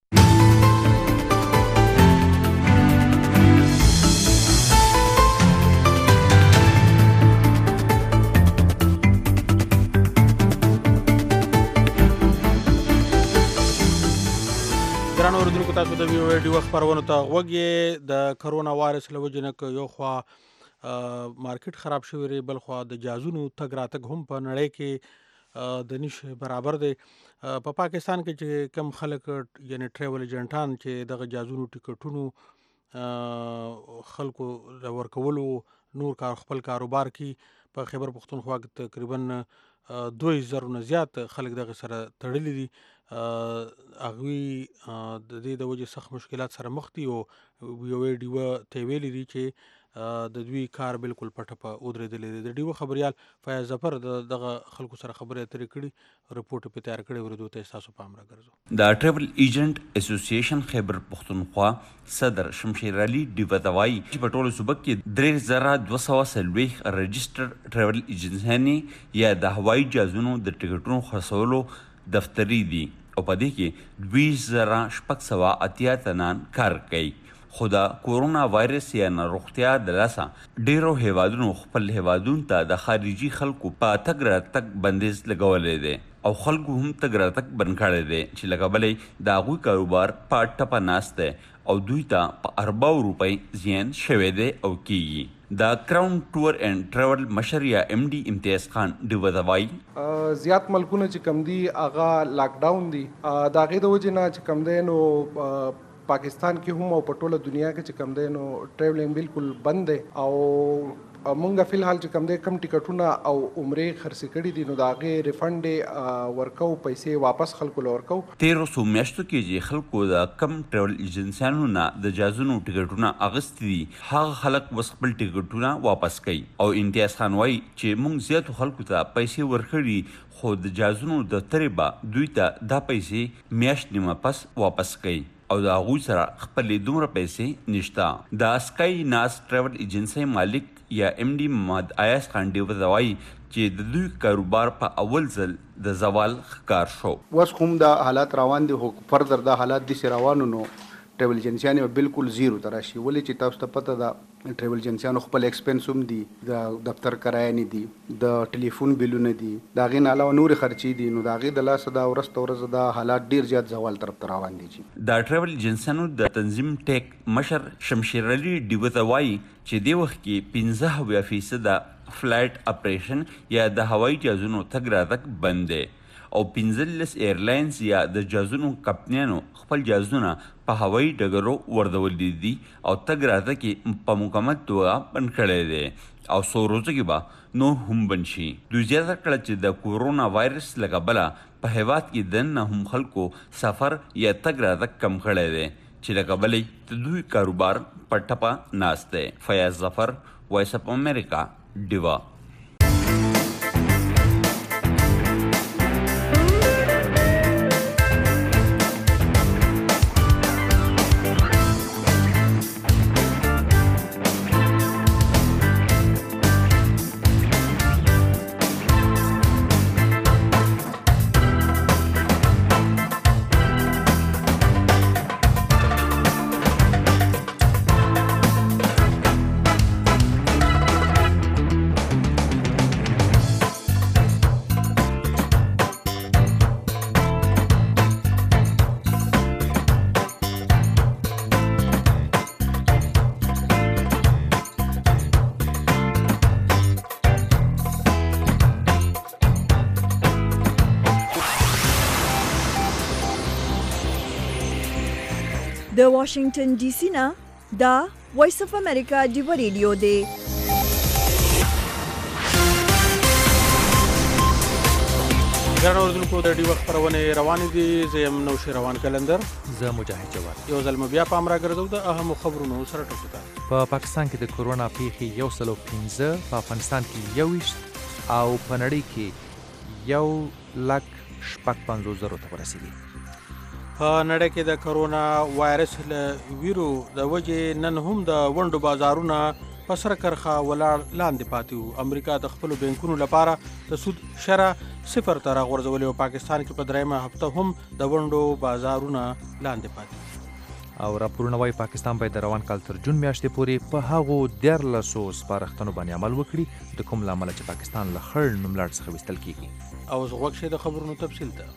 ګرانو اوریدونکو، تاسو د وی او ډیو خبرونو ته غوږ یې. د کرونا وایرس له وجې نه که یو خوا مارکیټ خراب شوی دی، بل خوا د جازونو تګ راتګ هم په نړۍ کې د نش برابر دی. په پا پاکستان کې چې کم خلک یعنی ټریول ایجنټان چې دغه جازونو ټیکټونو خلکو ورکولو نور کار خپل کاروبار کې په خیبر پختونخوا کې تقریبا دوه زره نه زیات خلک دغه سره تړلي دي. هغوی د دې د وجې سخت مشکلات سره مخ دي او یو ډیوه ته ویلي دي چې د دوی کار بالکل پټه په ودرېدلی دی. د ډیوه خبریال فیاض ظفر دغه خلکو سره خبرې اترې کړي، رپورټ یې په تیار کړی، ورېدو ته ستاسو پام راګرځو. د ټریول ایجنټ اسوسییشن خیبر پختونخوا صدر شمشیر علي ډیوه ته وایي چې په ټولو صوبه کې درې زره دوه سوه څلوېښت رجسټر ټریول ایجنسیانې یا د هوایي جازونو د ټکټونو خرڅولو دفتري دي او په دې کې دوه زره شپږ سوه اتیا تنان کار کوي. خو د کورونا وایرس یا ناروغتیا د لاسه ډیرو هیوادونو خپل هیوادونو ته د خارجي خلکو په تګ راتګ بندیز لګولی دی او خلکو هم تګ راتګ بند کړی دی چې له کبله د هغوی کاروبار په ټپه ناست دی او دوی ته په ارباو روپۍ زیان شوی دی او کیږي. د کراون ټور اینڈ ټریول مشر یا ایم ډي امتیاز خان ډیوه ته وایي زیات ملکونه چې کم دي هغه لاک ډاون دي، د هغې د وجې نه چې کم دی نو پاکستان کې هم او په ټوله دنیا کې چې کم دی نو ټریولینګ بالکل بند دی او مونږ فی الحال چې کم دی کم ټیکټونه او عمرې خرڅې کړي دي نو د هغې ریفنډ ورکو، پیسې واپس خلکو له ورکو. تیرو څو میاشتو کې چې خلکو د کم ټریول ایجنسیانو نه د جازونو ټیکټونه اخیستي دي هغه خلک اوس خپل ټیکټونه واپس کوي او امتیاز خان وایي چې مونږ زیاتو خلکو ته پیسې ورکړي خو د جازونو دفترې به دوی ته دا پیسې میاشت نیمه پس واپس کوي او د هغوی سره خپلې دومره پیسې نشته. د اسکای ناس ټریول ایجنسۍ مالک یا ایم ډي محمد ایاز خان ډیوه ته وایي چې د دوی کاروبار په اول ځل د زوال ښکار شو. اوس هم دا حالات روان دي خو فردر دا حالات داسې روانو نو ټریول ایجنسیانې به بالکل زیرو ته راشي. ولې چې تاسو ته پته ده ټریول ایجنسیانو خپل ایکسپنس هم دي، د دفتر کرایه نه دي، د ټلیفون بیلونه دي، د هغې نه علاوه نورې خرچې دي نو د هغې د لاسه دا ورځ ته ورځ دا حالات ډېر زیات زوال طرف ته روان دي. د ټریول ایجنسیانو د تنظیم ټیک مشر شمشیر علي ډیوه ته وایي چې دې وخت کې پنځه اویا فیصده فلایټ اپریشن یا د هوایي جازونو تګ راتګ بند دی او پنځلس ایرلاینز یا د جازونو کمپنیانو خپل جازونه په هوایي ډګرو ورځولي دي او تګ راتګ یې په مکمل توګه بند کړی دی او څو ورځو کې به نور هم بند شي. دوی زیاته کړه چې د کورونا وایرس له کبله په هیواد کې دننه هم خلکو سفر یا تګ راتګ کم کړی دی چې له کبله د دوی کاروبار په ټپه ناست دی. فیاض ظفر، وایس اف امریکا، ډیوه. د واشنگټن ډي سي نه دا وایس اف امریکا ډیوه ریډیو دی. ګرانو اوریدونکو، د ډیوه خپرونې روانې دي. زه یم نوشیروان کلندر، زه مجاهد جواد. یو ځل مو بیا پام راګرځو د اهمو خبرونو سره ټکو ته. په پاکستان کې د کورونا پیښې یو سل او پنځه، په افغانستان کې یو ویشت، او په نړۍ کې یو لک شپږ پنځوس زرو ته ورسېدي. په نړۍ کې د کرونا وایرس له ویرو د وجې نن هم د ونډو بازارونه په سره کرښه ولاړ لاندې پاتې وو. امریکا د خپلو بینکونو لپاره د سود شرح صفر ته راغورځولې او پاکستان کې په دریمه هفته هم د ونډو بازارونه لاندې پاتې او راپورونه وایي پاکستان باید د روان کال تر جون میاشتې پورې په هغو دیارلسو سپارښتنو باندې عمل وکړي د کوم له امله چې پاکستان له خړ نوملړ څخه ویستل کیږي. او اوس غوږ شئ د خبرونو تفصیل ته.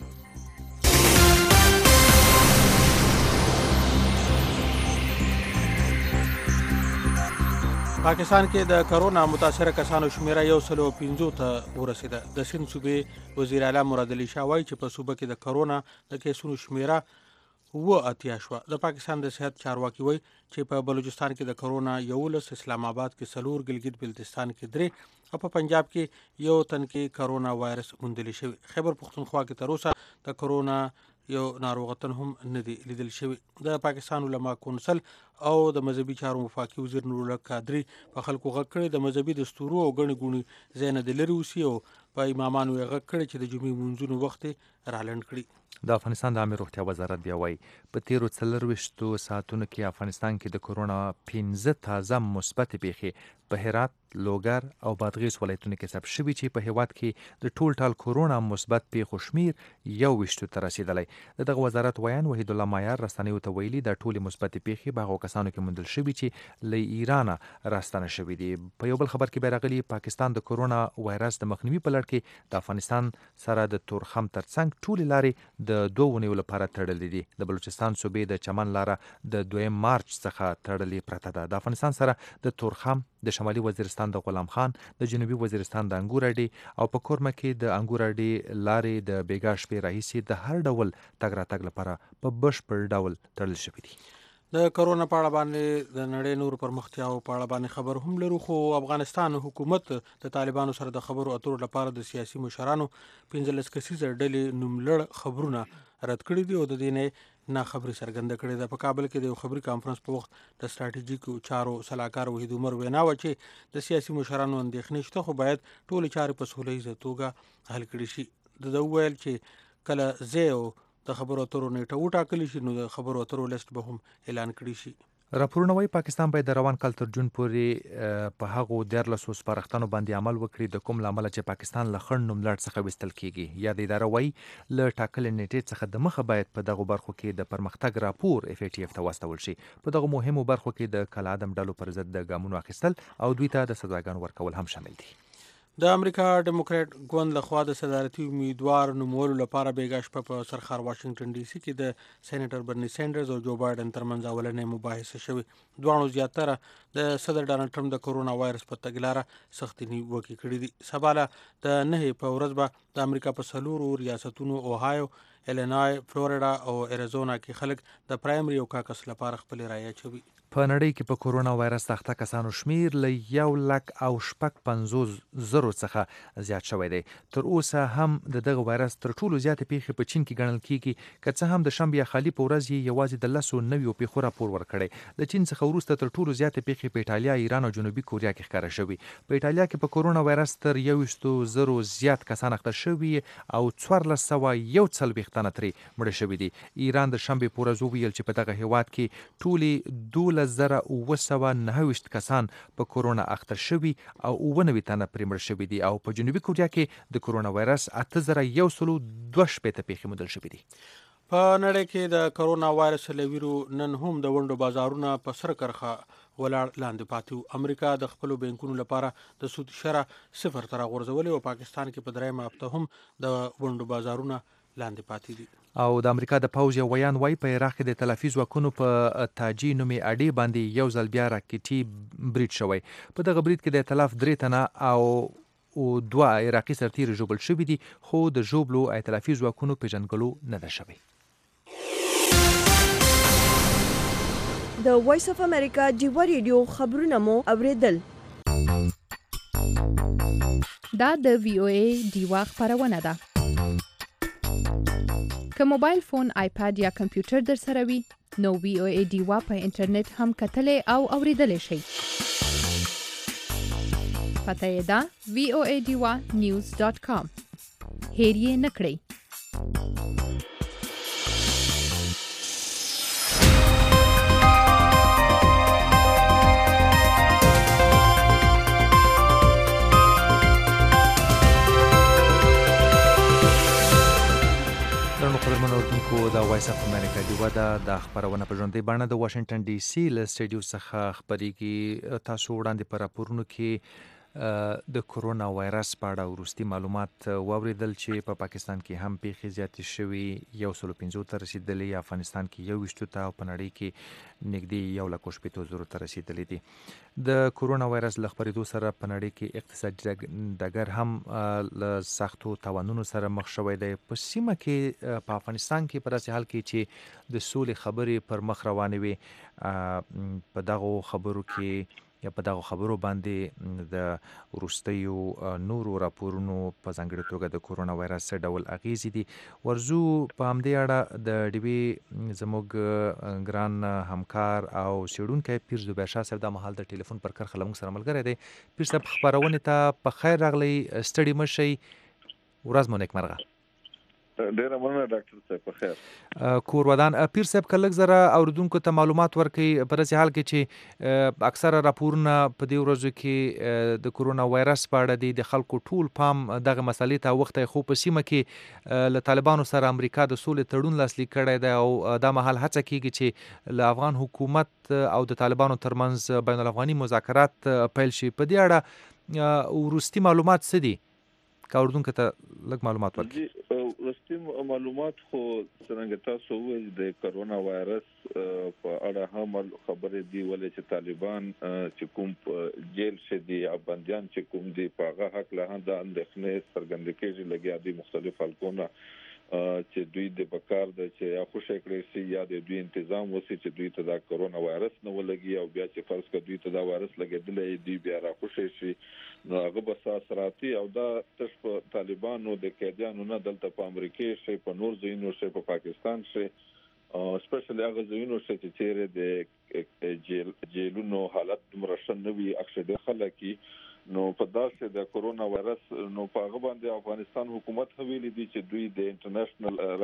پاکستان کې د کرونا متاثره کسانو شمیره یو سلو پنځو ته ورسېده. د سند صوبې وزیر اعلی مراد علي شاه وایي چې په صوبه کې د کرونا د کیسونو شمیره اوه اتیا شوه. د پاکستان د صحت چارواکي وایي چې په بلوچستان کې د کرونا یولس، اسلام آباد کې څلور، ګلګت بلتستان کې درې او په پنجاب کې یو تن کې کرونا وایرس موندل شوی. خیبر پختونخوا کې تر اوسه د کرونا یو ناروغتن هم نه دی لیدل شوی. د پاکستان علما کونسل او د مذهبي چارو وفاقي وزیر نور الله قادری په خلکو غږ کړی د مذهبي دستورو او ګڼې ګوڼې ځای نه د لرې اوسي او په امامانو یې غږ کړی چې د جمعې مونځونو وخت یې رالنډ کړي. د افغانستان د عامه روغتیا وزارت بیا وایي په تیرو څلرویشتو ساعتونو کې افغانستان کې د کرونا پنځه تازه مثبتې پیښې په هرات، لوګر او بادغیس ولایتونو کې ثبت شوي چې په هیواد کې د ټول ټال کرونا مثبت پیښو شمیر یو ویشتو ته رسېدلی. د دغه وزارت ویان وحید الله مایار رسنیو ته ویلي دا ټولې مثبتې پیښې په هغو کسانو کې موندل شوي چې له ایرانه راستنه شوي دي. په یو بل خبر کې بیا راغلي پاکستان د کرونا وایرس د مخنیوي په لړ کې د افغانستان سره د تورخم ترڅنګ ټولې لارې د دوه اونیو لپاره تړلې دي. د بلوچستان صوبې د چمن لاره د دویم مارچ څخه تړلې پرته ده. د افغانستان سره د تورخم، د شمالي وزیرستان د غلام خان، د جنوبي وزیرستان د انګور اډې او په کورمه کې د انګور اډې لارې د بیګا شپې راهیسې د هر ډول تګ راتګ لپاره په بشپړ ډول تړل شوي دي. د کرونا په اړه باندې د نړۍ نور پرمختیاو په اړه باندې خبر هم لرو، خو افغانستان حکومت د طالبانو سره د خبرو اترو لپاره د سیاسي مشرانو پنځلس کسیزه ډلې نوملړ خبرونه رد کړي دي او د دې نه ناخبري څرګنده کړې ده. په کابل کې د یو خبري کانفرنس په وخت د ستراتیژیکو چارو سلاکار وحید عمر وینا و چې د سیاسي مشرانو اندېښنې شته خو باید ټولې چارې په سوله توګه حل کړي شي. د ویل چې کله زه د خبرو اترو نیټه وټاکلی شي نو د خبرو اترو لیست به هم اعلان کړي شي. راپورونه وایي پاکستان باید د روان کال تر جون پورې په هغو دیارلسو سپارښتنو باندې عمل وکړي د کوم له امله چې پاکستان له خنډ نوملړ څخه ویستل کیږي. یا د اداره وایي له ټاکلې نیټې څخه د مخه باید په دغو برخو کې د پرمختګ راپور اف ای ټي اف ته واستول شي. په دغو مهمو برخو کې د کالعدم ډلو پر ضد د ګامونو اخیستل او دوی ته د سزاګانو ورکول هم شامل دي. د امریکا ډیموکرات ګوند لخوا د صدارتي امیدوار نومولو لپاره بیګا شپه په سرخار واشنگټن ډي سي کې د سېنیټر برني سینډرز او جو بایدن ترمنځ اولنۍ مباحثه شوې. دواړو زیاتره د صدر ډانلډ ټرمپ د کرونا وایرس په تګلاره سختي نیوکې کړې دي. سباله د نهې په ورځ به د امریکا په څلورو ریاستونو اوهایو، ایلینای، فلوریډا او اریزونا کې خلک د پرایمري او کاکس لپاره خپل رایه اچوي. په نړۍ کې په کرونا وایرس اخته کسانو شمیر له یو لک او شپږ پنځوس زرو څخه زیات شوی دی. تر اوسه هم د دغه وایرس تر ټولو زیاتې پیښې په چین کې ګڼل کیږي، که څه هم د شنبې خالي په ورځ یې یوازې د لسو نویو پیښو راپور ورکړی. د چین څخه وروسته تر ټولو زیاتې پیښې په ایټالیا، ایران او جنوبي کوریا کې ښکاره شوي. په ایټالیا کې په کرونا وایرس تر یوویشتو زرو زیات کسان اخته شوي او څوارلس سوه یو څلوېښت تنه ترې مړه شوي دي. ایران د شنبې په ورځ وویل چې په دغه هیواد کې ټولې دولس زره اوه سوه نهه ویشت کسان په کرونا اخته شوي او اووه نوي تنه پرې مړه شوي دي. او په جنوبي کوریا کې د کرونا وایرس اته زره یو سلو دوه شپېته پیښې موندل شوي دي. په نړۍ کې د کرونا وایرس له ویرو نن هم د ونډو بازارونه په سره کرښه ولاړ لاندې پاتې وو. امریکا د خپلو بینکونو لپاره د سود شرح صفر ته راغورځولې او پاکستان کې په دریمه هفته هم د ونډو بازارونه لاندې پاتې دي. او د امریکا د پوځ یو ویان وایي په عراق کې د تلافي ځواکونو په تاجي نومې اډې باندې یو ځل بیا راکټي برید شوی. په دغه برید کې د ائتلاف درې تنه او او دوه عراقي سرتیري ژوبل شوي دي، خو د ژوبلو ائتلافي ځواکونو پیژنګلو نه ده شوی. د وایس اف امریکا ډیوا ریډیو خبرونه مو اوریدل. دا د وی او ای ډیوا خبرونه ده. که موبایل فون، آیپاد یا کمپیوټر در سره وي نو وی او ای ډیوا په انټرنیټ هم کتلی او اوریدلی شئ. پته یې ده وی او ای ډیوا نیوز ډاٹ کام. هیر یې نه کړئ. درنو خبرمن اردونکو د وایس اف امریکا ډیوا د خبرونه په ژوندۍ بڼه د واشنگټن ډي سي له سټډیو څخه خبرېږي. تاسو وړاندې په راپورونو کې د کرونا وایرس په اړه وروستي معلومات واوریدل چې په پاکستان کې هم پیښې زیاتې شوي، یو سلو پنځو ته رسیدلې، افغانستان کې یو ویشتو ته او په نړۍ کې نږدې یو لک شپېتو زرو ته رسیدلې دي. د کرونا وایرس له خپرېدو سره په نړۍ کې اقتصادي ډګر هم له سختو تاوانونو سره مخ شوی دی. په سیمه کې په افغانستان کې په داسې حال کې چې د سولې خبرې پر مخ روانې وي، په دغو خبرو کې یا په دغه خبرو باندې د وروستیو نورو راپورونو په ځانګړې توګه د کرونا وایرس څه ډول اغیزې دي. ورزو په همدې اړه د ډیوي زموږ ګران همکار او څېړونکی پیر زبیر شاه صاحب دا مهال د ټلیفون پر کرښه له موږ سره ملګری دی. پیر صاحب خپرونې ته په خیر راغلی، ستړي مه شئ، ورځ مو نیکمرغه. ډیره مننه ډاکټر صاحب، په خیر. کور ودان. پیر صاحب که لږ زره اورېدونکو ته معلومات ورکړئ په داسې حال کې چې اکثره راپورونه په دې ورځو کې د کرونا وایرس په اړه دي، د خلکو ټول پام دغه مسلې ته اوښتی، خو په سیمه کې له طالبانو سره امریکا د سولې تړون لاسلیک کړی دی او دا مهال هڅه کیږي چې له افغان حکومت او د طالبانو ترمنځ بین الافغاني مذاکرات پیل شي. په دې اړه وروستي معلومات څه دي؟ که اردونکو ته لږ معلومات ورکړي. وروستي معلومات خو څرنګه تاسو وویل د کرونا وایرس په اړه هم خبرې دي، ولې چې طالبان چې کوم جیل شه دي یا بندیان چې کوم دي په هغه حق له هم د اندېښنې څرګندې کېږي لګیا دي مختلف حلقونه چې دوی د بکار د چې یا خوشی کړی شي یا د دوی تنظیم وسی چې دوی ته دا کرونا وایرس نه ولګي او بیا چې فرض کړه دوی ته دا وایرس لګیدلې دی بیا را خوشی شي نو هغه به اثراتي او دا تش په طالبانو د قیدیانو نه دلته په امریکا شي په نور ځایونو شي په پاکستان شي سپیشلی هغه ځایونو چې چیرې د جیل جیلونو حالت مرشن نوي اکثر خلک نو په داسې د کرونا وایرس نو په هغه باندې افغانستان حکومت ویلي دي چې دوی د انټرنیشنل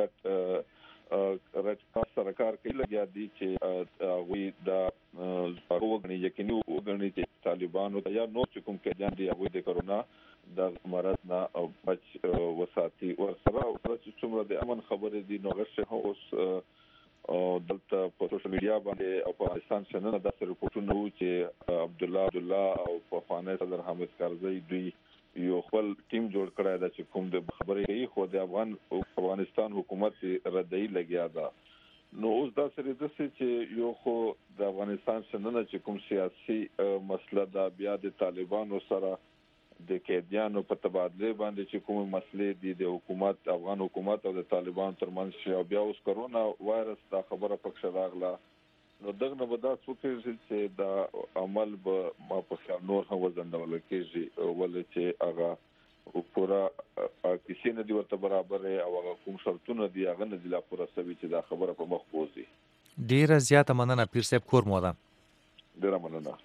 رد رد سره کار کوي لګیا دي چې هغه د وګړي یقیني وګړي چې طالبانو یا نو چې کوم کې دي هغه د کرونا د مرض نه بچ وساتي او سره چې څومره د امن خبرې دي نو غشه اوس او دلته په سوشل میډیا باندې او په افغانستان څخه د رپورټونو چې عبد الله عبد الله او په خانه صدر حامد کرزی دوی یو خپل ټیم جوړ کړی دا چې کوم د خبرې کوي خو د افغان افغانستان حکومت ردی لګیا ده. نو اوس دا سره د څه چې یو خو د افغانستان څخه چې کوم سیاسي مسله دا بیا د طالبانو سره د قیدیانو په تبادله باندې چې کوم مسلې دي د حکومت افغان حکومت او د طالبان ترمنځ شي او بیا اوس کرونا وایرس دا خبره پکښ راغله نو دغه نه بدا څوک چې دا عمل به ما په خیال نور هم وزندول کېږي ولې چې هغه پورا کسی نه دی ورته برابر او هغه کوم شرطونه دی هغه نه دی لا پورا سوي چې دا خبره په مخ بوزي. ډیره زیاته مننه پیر صاحب، کور مو ده. ډیره مننه.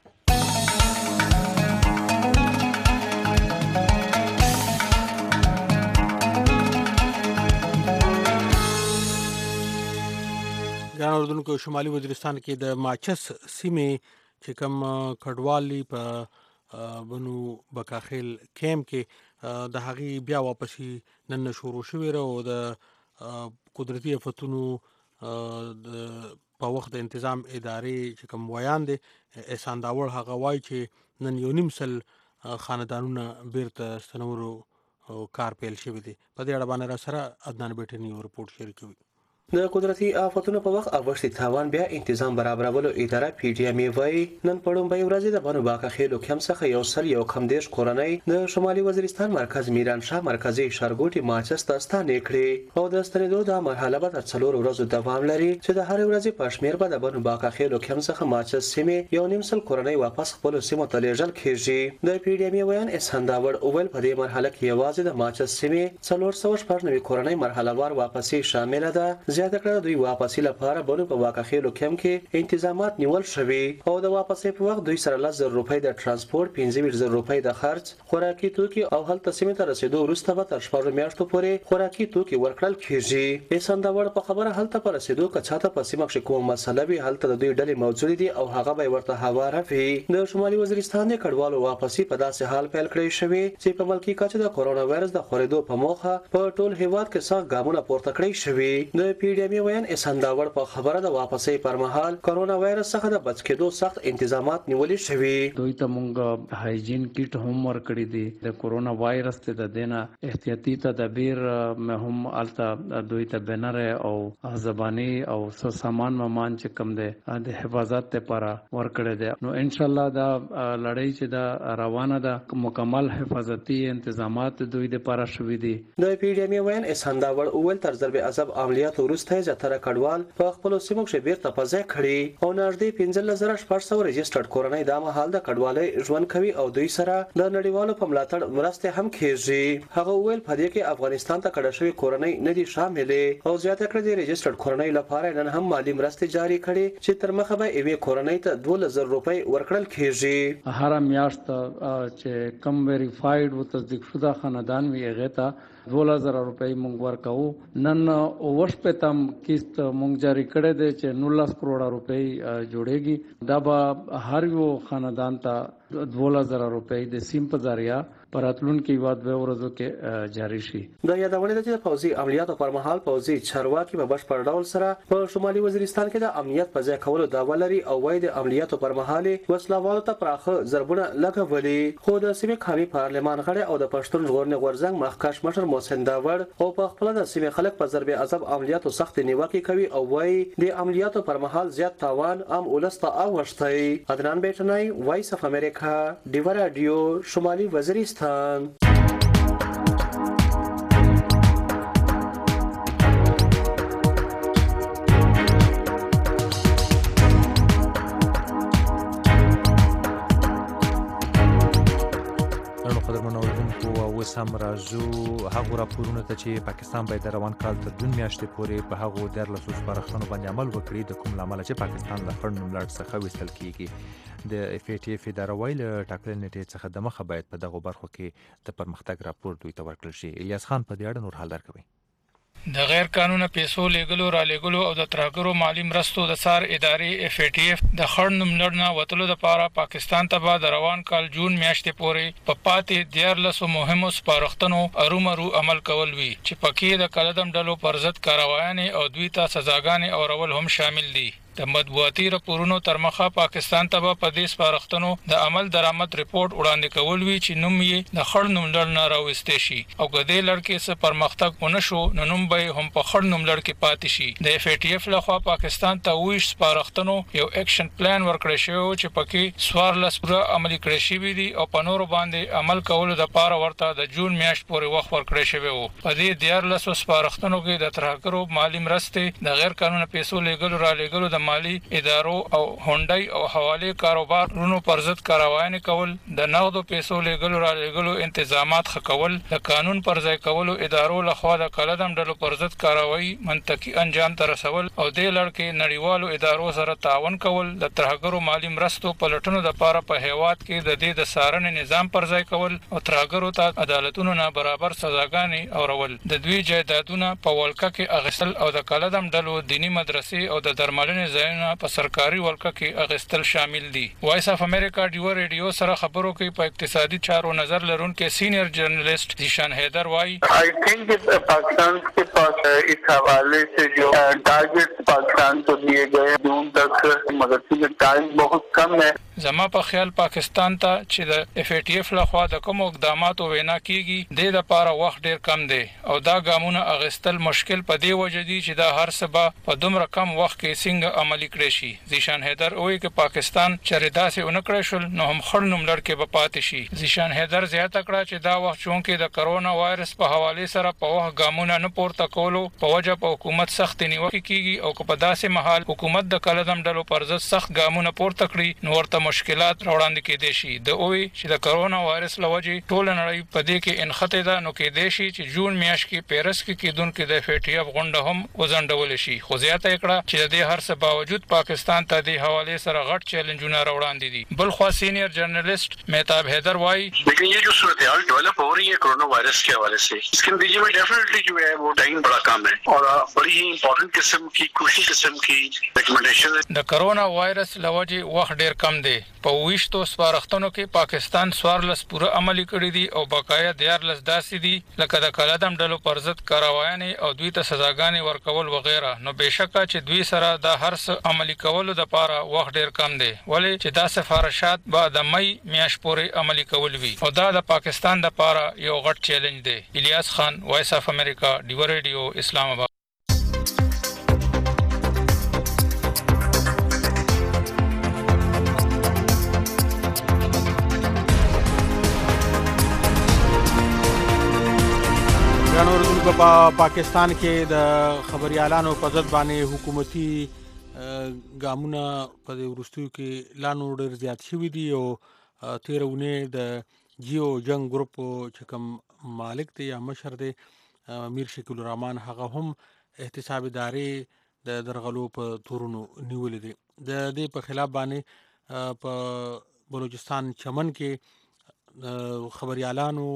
ګران اردوونکو شمالي وزیرستان کې د ماچس سیمې چې کوم کډوالي په بنو بکاخیل کیمپ کې د هغې بیا واپسي نن شروع شوې او د قدرتي آفتونو په وخت د انتظام ادارې چې کوم ویان دی احسان داوړ هغه وایي چې نن یو نیم سل خاندانونه بیرته ستنولو کار پیل شوی دی. په دې اړه باندې را سره عدنان بیټني یو رپورټ شریکوي. د قدرتي آفتونو په وخت اوښتي تاوان بیا انتظام برابرولو اداره پی ډي ام وایي نن په لومړۍ ورځ د بنو باکاخیلو کیمپ څخه یو سل یو کم دېرش کورنۍ د شمالي وزیرستان مرکز میران شاه مرکزي ښارګوټي ماچس ته ستانې کړې او د ستنېدو دا مرحله به تر څلورو ورځو دوام لري چې د هرې ورځې په شمېر به د بنو باکاخیلو کیمپ څخه ماچس سیمې یو نیم سل کورنۍ واپس خپلو سیمو ته لیږل کېږي. د پی ډي ام ویان احسان داوړ وویل په دې مرحله کې یوازې د ماچس سیمې څلور سوه شپږ نوي کورنۍ مرحله وار واپسي شامله ده. زیاته کړه دوی واپسی لپاره بونو په واقع خېلو کم کې انتظامات نیول شوي او د واپسی په وخت دوی سره لس زره روپۍ د ترانسپورت پنځه ویشت زره روپۍ د خرڅ خوراکي توکي او هلته سیمې ته رسیدو وروسته به تر شپږ میاشتو پورې خوراکي توکي ورکړل کیږي اسنداوړ په خبره هلته پر رسیدو کچاته په سیمه کې کوم مسله وي هلته د دوی ډلې موجود دي او هغه به ورته هواره وي د شمالي وزیرستان د کډوالو واپسی په داسې حال پیل کړی شوی چې په ملکی کچه د کورونا وایرس د خورېدو په موخه په ټول هیواد کې سخت ګامونه پورته کړی شوی د پی ډی ایم وین اسنداوړ په خبره د واپسی پر مهال کورونا وایرس څخه د بچ کېدو سخت انتظامات نیولې شوی دوی ته مونږ هایجین کیټ هم ورکړی دي د کورونا وایرس ته د دینه احتیاطي تدابیر هم الته دوی ته بنر او زبانی او څه سامان ممان چې کم دي د حفاظت لپاره ورکړی دي نو ان شاء الله دا لړۍ چې دا روانه ده مکمل حفاظتي انتظامات دوی لپاره شوي دي د پی ډی ایم وین اسنداوړ اول تر ضرب عذاب عملیات ورسته زیاتره کډوال په خپل سیمو کې بیرته پځه کړي او نږدې پنځه زره شپږ سوه رجسټرډ کورنۍ د مهال د کډوالۍ ژوند کوي او دوی سره د نړیوالو په ملاتړ مرسته هم کیږي هغه ویل په دې کې افغانستان ته کډه شوی کورنۍ نه دي شاملې او زیاته کړه د رجسټرډ کورنۍ لپاره نن هم مالی مرسته جاری کړي چې تر مخه به ایوې کورنۍ ته دوه زره روپۍ ورکړل کیږي هر میاشت چې کم ویریفاید و تصدیق شده خاندان وی هغه ته دوه زره روپۍ مونږ ورکاو نن اوش په تم کیست مونږ جاری کړی دی چې نولس کروڑه روپۍ جوړیږي دا به هر یو خاندان ته دوه زره روپۍ د سیم په ذریعہ پراتلون کې واد به ورځو کې جاری شي د یادونه د پوځي عملیاتو پر مهال پوځي چارواکي په بشپړ ډول سره په شمالي وزیرستان کې د امنیت په ځای کولو دا ولري او وای د عملیاتو پر مهال وسلوالو ته پراخه ضربونه لګولي خو د سیمې قومي پارلمان غړي او د پښتون ژغورنې غورځنګ مخکښ مشر محسن داور او په خپل د سیمې خلک په ضرب عذاب عملیاتو سخت نیوکه کوي او وای د عملیاتو پر مهال زیات تاوان ام ولسته اوښتي عدنان بیٹنای وایس اف امریکا دیوا رادیو شمالي وزیرستان سم راځو هغه راپورونه ته چې پاکستان باید روان کال تر جون میاشتې پورې په هغه ډېر لاسو سپارښتنو باندې عمل وکړي د کوم لامل چې پاکستان له خړ نوملړ څخه وستل کیږي د اف ای ټی اف اداره ویل ټاکل نیټه څخه د مخه باید په دغه برخو کې د پرمختګ راپور دوی ته ورکړل شي الیاس خان په دې اړه نور حال درکوي د غیر قانوني پیسو لیږلو را لیږلو او د ترهګرو مالی مرستو د سار ادارې اف ای ټی اف د خړ نوملړ نه وتلو لپاره پاکستان ته به د روان کال جون میاشتې پورې په پاتې دیارلسو مهمو سپارښتنو ارومرو عمل کول وي چې پکې د کلدم ډلو پر ضد کاروایانې او دوی ته سزاګانې او رول هم شامل دي د مطبوعاتي راپورونو تر مخه پاکستان ته په دې سپارښتنو د عمل درآمد ریپورت وړاندې کول وی چې نوم یې د خړ نوملړ نه راوستي شي او ګدې لړکې څخه پرمختګ ونه شو نو نوم به هم په خړ نوملړ کې پاتې شي د اف ای ټی اف لخوا پاکستان ته ویش سپارښتنو یو اکشن پلان ورکړی شو چې پکې سوارلس پوره عملي کړی شوی دی او په نورو باندې عمل کول د پاره ورته د جون میاشت پورې وخت ورکړی شوی وو په دې دیارلسو سپارښتنو کې د ترهګرو مالی مرستې د غیر قانوني پیسو لیږلو را لیږلو د مالی ادارو او هونډای او حواله کاروبارونو پر ضد کاروایانې کول د نغدو پیسو لیږلو را لیږلو انتظامات خکول د قانون پر ځای کولو ادارو لخوا د کلدم ډلو پر ضد کاروایی منطقي انجام ته رسول او د لړکې نړیوالو ادارو سره تعاون کول د ترهګرو مالی مرستو په لټونو د پاره په هیواد کې د دې د سارنې نظام پر ځای کول او ترهګرو ته عدالتونو نه برابر سزاګانې اورول د دوی جایدادونه په ولکه کې اغستل او د کلدم ډلو دینی مدرسې او د درملنې ځایونه په سرکاري ولکه کې اغستل شامل دي وایس اف امریکا دیو ریډیو سره خبرو کوي په اقتصادي چارو نظر لرونکو سینیئر جرنالست ذیشان حیدر وايي आई थिंक पाकिस्तान के पास इस हवाले से जो टारगेट पाकिस्तान को दिए गए जून तक मगर टाइम बहुत कम है زما په خیال پاکستان ته چې د اف ای ټی اف لخوا د کوم اقداماتو وینا کیږي د لپاره وخت ډیر کم دی او دا ګامونه اغستل مشکل په دی وجه دي چې دا هر څه په دومره کم وخت کې څنګه عملی کړی شي. زیشان حیدر وایي چې پاکستان چرې داسې ونکړی شول نو هم خړ نوم لړ کې به پاتې شي. زیشان حیدر زیاته کړه چې دا وخت چونکې د کرونا وایرس په حواله سره په وخت ګامونه نه پورته کولو په وجه په حکومت سخت نیوکه کیږي او په داسې مهال حکومت د کلدم ډلو پر ضد سخت ګامونه پورته کړي نو ورته مشکلات راوړاندې کېدې شي. د اوی چې د کرونا وایرس لوجه ټول نړۍ په دې کې انخته ده نو کېدې شي چې جون میاشت کې پیرس کې کېدونکې د اف ای ټی اف غونډه هم وزندول شي. خو زیاته کړه چې د دې هر څه باوجود پاکستان ته د حواله سره غټ چیلنجونه راوړاندې دي. بل خو سینیئر جرنالست مهتاب حیدر وايي लेकिन ये जो सूरत-ए-हाल डेवलप हो रही है कोरोना वायरस के हवाले से इसके नतीजे में डेफिनेटली जो है वो टाइम बड़ा कम है और बड़ी ही इंपॉर्टेंट किस्म की क्रूशियल किस्म की रिकमेंडेशन है. د کرونا وایرس لوجه وخت ډیر کم دی. په ویشتو سپارښتنو کې پاکستان سوارلس پوره عملي کړی دي او بقایا دیارلس داسې دي لکه د کلدم ډلو پر ضد کاروایانې او دوی ته سزاګانې ورکول وغیرہ. نو بهشکه چې دوی سره د هر څه عملي کولو د لپاره وخت ډیر کم دی ولې چې دا سفارشات به د مئی میاشت پورې عملي کول وي او دا د پاکستان د لپاره یو غټ چیلنج دی. الیاس خان، وایس اف امریکا، ډیو ریډیو، اسلام آباد. په پا پاکستان کې د خبريالانو په ضد باندې حکومتي ګامونه په ورستیو کې لانو ډېر زیات شوي دي او تیرونه د جیو جنگ ګروپ چې کوم مالک دی یا مشر دی میر شکیل الرحمن هغه هم احتساب ادارې د درغلو په تورونو نیولې دي. د دې په خلاف باندې په بلوچستان چمن کې خبريالانو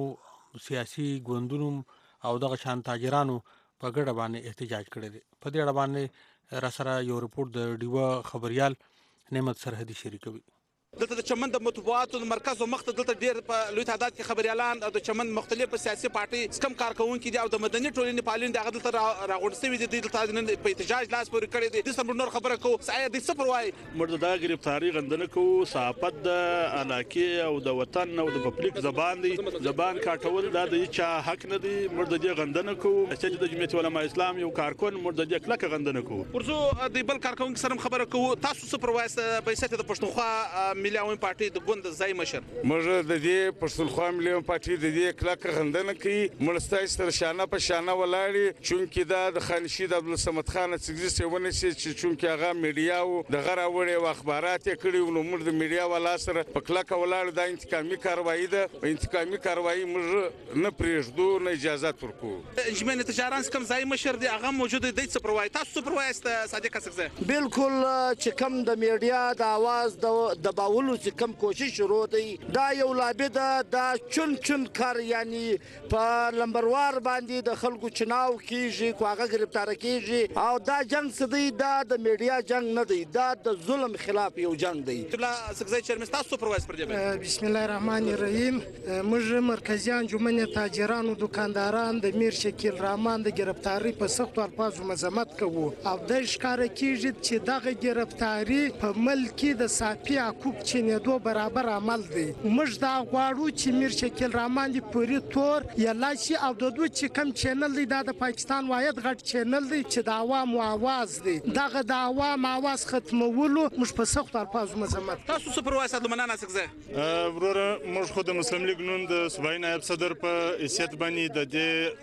سیاسي ګوندونو او دغه شان تاجرانو په ګډه باندې احتجاج کړی دی. په دې اړه باندې را سره یو رپورت د ډیوه خبريال نعمت سرحدي شریکوي. دلته د چمن د مطبوعاتو مرکز او مخته دلته ډیر په لوی تعداد کې خبريالان او د چمن مختلف سیاسي پارټي کم کارکونکو دي او د مدني ټولنې پالین دغه دلته راغونډسوي دي. دلته په احتجاج لاس پورې کړی دي. د سم نور خبره کو سایه د صفر وای مرده دا گرفتاری غندنه کو صحافت د علاقه او د وطن او د پبليک زبان دي زبان کاټول دا د چا حق نه دي. مرده دی غندنه کو چې د جمعیت علماء اسلام یو کارکون مرده دی کلک غندنه کو. ورزو د بل کارکونکو سره خبره کو تاسو صفر وای به ست د پښتونخوا مليون پارټي د ګوند ځای مشر موږ د دې پښتونخوا مليون پارټي د دې کلک غندنه کوي. ملستای سره شانه په شانه ولاړی چونکی دا د خانشید عبد الصمد خان څنګه ونه سي چې چونکی هغه میډیا او د غره وړي او اخبارات یې کړي نو موږ د میډیا ولا سره په کلک ولاړ د انتقامي کاروایی ده انتقامي کاروایی موږ نه پریږدو نه اجازه ورکو. انجمن تجارت کم ځای مشر دی هغه موجود دی څه پروای تاسو پروای است صادق اسکزه بالکل چې کم د میډیا د आवाज د دباولو چې کم کوشش شروع دی دا یو لابه ده دا چون چون کار یعنی په لمبروار باندې د خلکو چناو کیږي کوغه گرفتار کیږي او دا جنگ سدي دا د میډیا جنگ نه دی دا د ظلم خلاف یو جنگ دی. لا اسکزه چرمن تاسو پروای پر دی. بسم الله الرحمن الرحیم. موږ مرکزی انجمن تاجرانو دکانداران د میر شکیل الرحمن د گرفتاری په سخت الفاظو مذمت کوو او د ښکار کیږي چې دغه گرفتاری په ملکی د صافي حقوق چینېدو برابر عمل دی. موږ دا غواړو چې میر شکیل الرحمن دی پوری تور یا لاشي او د دوه چې کم چینل دی دا د پاکستان واحد غټ چینل دی چې د عوامو आवाज دی دغه د عوام आवाज ختمولو موږ په سخت الفاظو مذمت. تاسو سپروای صد مننه اسکزه ورور موږ خو د مسلم لیگ نون د صوبای نائب صدر په حیثیت باندې د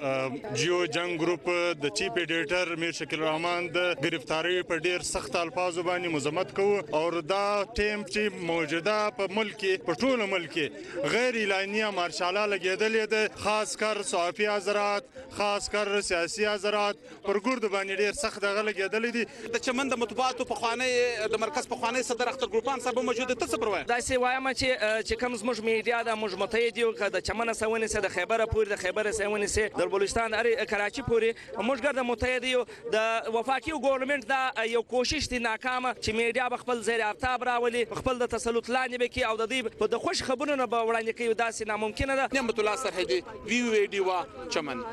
دې جیو جنگ ګروپ د چیف ایډیټر میر شکیل الرحمن د گرفتاری په ډیر سخت الفاظو باندې مذمت کوو او دا ټیم چې موجوده په ملک په ټول ملک غیر اعلانیه مارشاله لګیدلې ده خاص کر صحافي حضرات خاص کر سیاسي حضرات پر ګرد باندې ډیر سخت دغه لګیدلې دي. د چمن د مطبوعاتو په خواني د مرکز په خواني صدر اختر ګروپان صاحب موجود ته څه پروای دا سی وایم چې چې کوم زموږ میډیا د موږ متحد یو د چمن سونه سه د خیبر پورې د خیبر سونه سه د بلوچستان اری کراچي پورې موږ ګرد متحد یو د وفاقي ګورنمنت دا یو کوشش دي ناکامه چې میډیا بخپل زیر افتاب راولي خپل د تسلط لاندې به کې او د دې په د خوش خبرونه به وړاندې کوي داسې ناممکنه ده. نعمت الله سرحدي وی وی ډی وا چمن.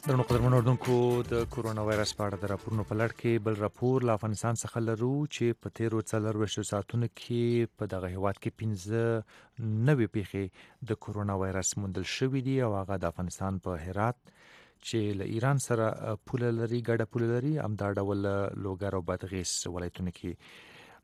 درنو قدرمنو اردوونکو د کورونا وایرس په اړه د راپورونو په لړ کې بل راپور له افغانستان څخه لرو چې په تیرو څلرویشتو ساعتونو کې په دغه هیواد کې پنځه نوې پیښې د کورونا وایرس موندل شوې دي او هغه د افغانستان په هرات چې له ایران سره پوله لري ګډه پوله لري همدا ډول لوګر او بادغیس ولایتونو کې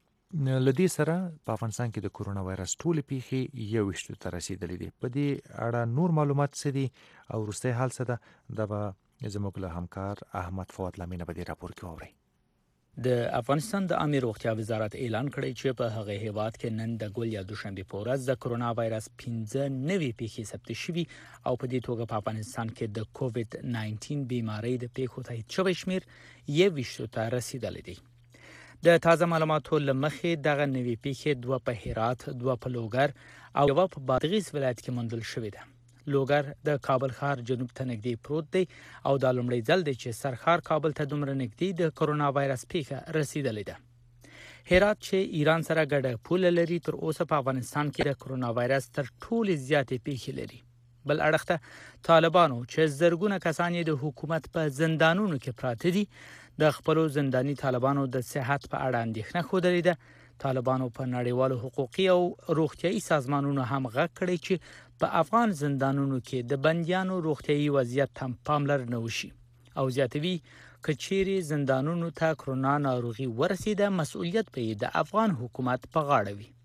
لدې سره په افغانستان کې د کورونا وایرس ټولې پیښې یوویشتو ته رسیدلې دي. په دې اړه نور معلومات څه دي او وروستی حال څه ده دا به زموږ له همکار احمد فواد لامینه په دې راپور کې واورئ. د افغانستان د عامه روغتیا وزارت اعلان کړی چې په هغه هیواد کې نن د ګل یا دوشنبه په ورځ د کورونا وایرس پنځه نوې پیښې ثبت شوي او په دې توګه په افغانستان کې د کووډ ناینټین بیماری د پیښو تایید شوی شمیر یوویشتو ته رسیدلی دی. د تازه معلوماتو لمخې دغه نوې پیښې دوه په هرات، دوه په لوګر او یو په بادغیس ولایت کې موندل شوې ده. لوګر د کابل ښار جنوب ته نږدې پروت دی او دا لومړی ځل دی چې سرخار کابل ته دومره نږدې د کورونا وایرس پیښه رسیدلې ده. هرات چې ایران سره ګډه پوله لري تر اوسه په افغانستان کې د کورونا وایرس تر ټولو زیاتې پیښې لري. بل اړخ ته طالبانو چې زرګونه کسان د حکومت په زندانونو کې پراته دي د خپل زنداني طالبانو د صحت په اړه اندېښنه خوده ده. طالبانو په نړیوالو حقوقي او روغتيایي سازمانونو هم غږ کړی چې په افغان زندانونو کې د بنديانو روغتيایي وضعیت هم پاملرنه وشي او زیاتوي کچيري زندانونو ته کرونا ناروغي ورسیده مسؤلیت به د افغان حکومت په غاړه وي.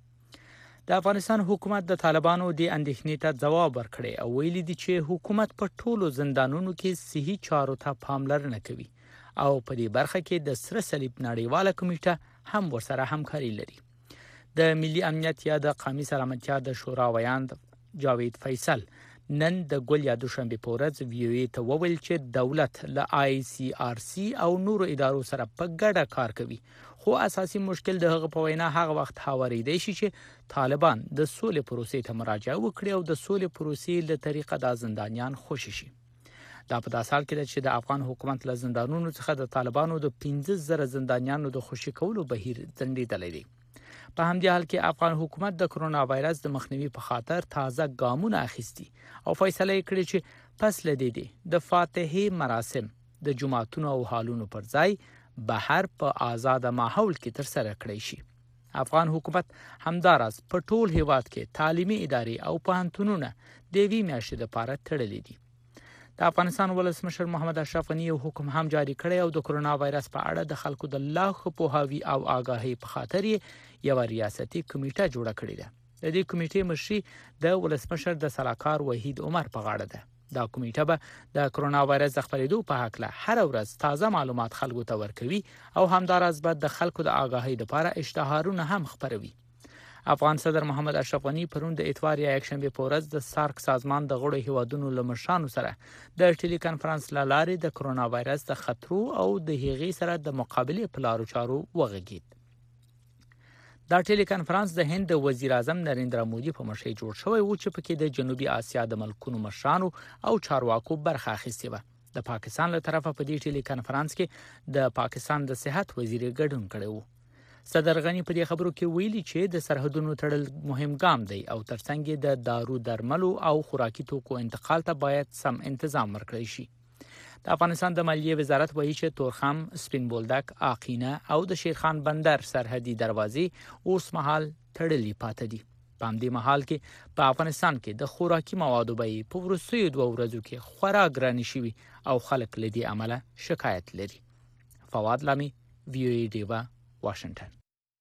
د افغانستان حکومت د طالبانو د اندېښنې ته ځواب ورکړي او ویلي دي چې حکومت په ټولو زندانونو کې صحي چارو ته پاملرنه کوي او په دې برخه کې د سره صلیب نړیواله کمیټه هم ورسره همکاري لري. د ملي امنیت یا د قومي سلامتیا د شورا ویاند جاوید فیصل نن د ګل یا دوشنبه په ورځ وی او ای ته وویل چې دولت له آی سی آر سی او نورو ادارو سره په ګډه کار کوي خو اساسي مشکل د هغه په وینا هغه وخت هاوریدای شي چې طالبان د سولې پروسې ته مراجعه وکړي او د سولې پروسې له طریقه د زندانیان خوشي شي. دا په داسې حال کې چې د افغان حکومت له زندانونو څخه د طالبانو د پنځه زره زندانیانو د خوشي کولو بهیر ځنډېدلی دی. په همدې حال کې افغان حکومت د کرونا وایرس د مخنیوي په خاطر تازه ګامونه اخیستي او فیصله یې کړې چې پس له دې د فاتحې مراسم د جمعتونو او حالونو پر ځای بهر په آزاد ماحول کې ترسره کړی شي. افغان حکومت همداراز په ټول هیواد کې تعلیمي ادارې او پوهنتونونه د یوې میاشتې لپاره تړلي دي. د افغانستان ولسمشر محمد اشرف غني یو حکم هم جاری کړی او د کورونا وایرس په اړه د خلکو د لا ښه پوهاوي او آگاهي په خاطر یو ریاستي کمیټه جوړه کړې ده. د دې کمیټې مشري د ولسمشر د سلاکار وحید عمر په غاړه ده. دا کمیټه به د کورونا وایرس د خپرېدو په حق له هر ورځ تازه معلومات خلکو ته ورکوي او همداراز به د خلکو د آگاهي لپاره اشتهارونه هم خپروي. افغان صدر محمد اشرف غني پرون د اتوار یا یکشنبه په ورځ د سارک سازمان د غړو هیوادونو له مشرانو سره د ټیلی کانفرنس له لارې د کورونا وایرس د خطرو او د هغې سره د مقابله په لارو چارو وغږید. دا ټیلی کانفرنس د هند د وزیر اعظم نریندرا مودي په مشرۍ جوړ شوی و چې پکې د جنوبي اسیا د ملکونو مشرانو او چارواکو برخه اخیستې وه. د پاکستان له طرفه په دې ټیلی کانفرنس کې د پاکستان د صحت وزیر ګډون کړی و. صدر غني په دې خبرو کې ویلي چې د سرحدونو تړل مهم ګام دی او ترڅنګ د دارو درملو او خوراکي توکو انتقال ته باید سم تنظیم ورکړی شي. د افغانستان د مالیې وزارت وایي چې تورخم، سپین بولدک، آقینه او د شیرخان بندر سرحدي دروازې اوس مهال تړلې پاتې دي. په همدې مهال کې په افغانستان کې د خوراکي موادو بیې په وروستیو دوه ورځو کې خورا ګرانې شوي او خلک له دې امله شکایت لري. فواد لامي، وی او ای ډیوا، واشنگټن.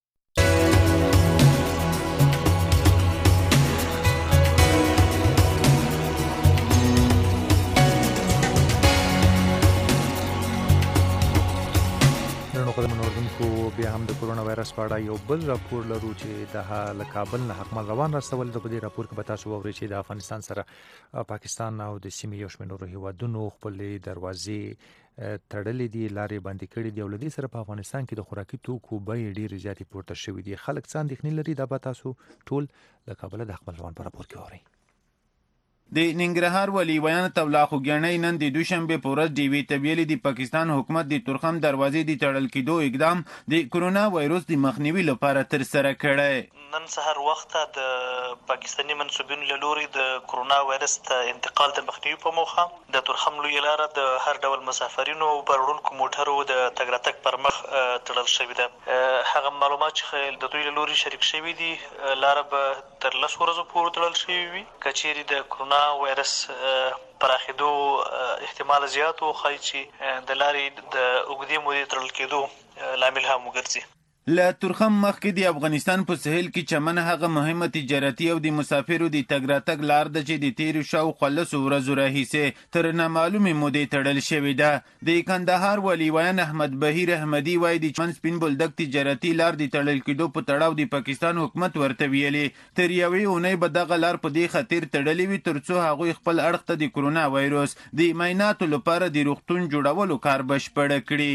قدمونو اردوونکو بیا هم د کورونا وایرس په اړه یو بل راپور لرو چې د له کابل نه حکمل روان راستول د دې راپور کې به تاسو واورئ چې د افغانستان سره پاکستان او د سیمې یو شمېر نورو هیوادونو خپلې دروازې تړلې دي، لارې بندې کړې دي او له دې سره په افغانستان کې د خوراکي توکو بیې ډېرې زیاتې پورته شوي دي. خلک څه اندېښنې لري دا به تاسو ټول له کابله د حکمل روان په راپور کې واورئ. د ننګرهار ولی ویان تولا خوګنۍ نن د دوشنبه په ورځ ډي وی تبیلی د پاکستان حکومت د تورخم دروازې د تړل کېدو اقدام د کرونا وایروس د مخنیوي لپاره تر سره کړی. نن سهار وخت د پاکستاني منسوبینو له لوري د کرونا وایرس ته انتقال د مخنیوي په موخه د تورخم لوی لاره د هر ډول مسافرینو او بارونکو موټرو د تګ راتګ پر مخ تړل شوې ده. هغه معلومات چې د دوی له لوري شریک شوي دي لاره به تر لس ورځو پورې تړل شوې وي. که چیرې د کرونا وایرس پراخېدو احتمال زیات وښایي چې د لارې د اوږدې مودې تړل کېدو لامل هم وګرځي. له تورخم مخکې د افغانستان په سهیل کې چمن هغه مهمه تجارتي او د مسافرو د تګ راتګ لار ده چې د تیرو شاوخوا لسو ورځو راهیسې تر نامعلومې مودې تړل شوې ده. د کندهار ولي ویان احمد بهیر احمدي وایي د چمن سپین بولدک تجارتي لار د تړل کېدو په تړاو د پاکستان حکومت ورته ویلې تر یوې اونۍ به دغه لار په دې خاطر تړلې وي تر څو هغوی خپل اړخ ته د کرونا وایروس د معایناتو لپاره د روغتون جوړولو کار بشپړ کړي.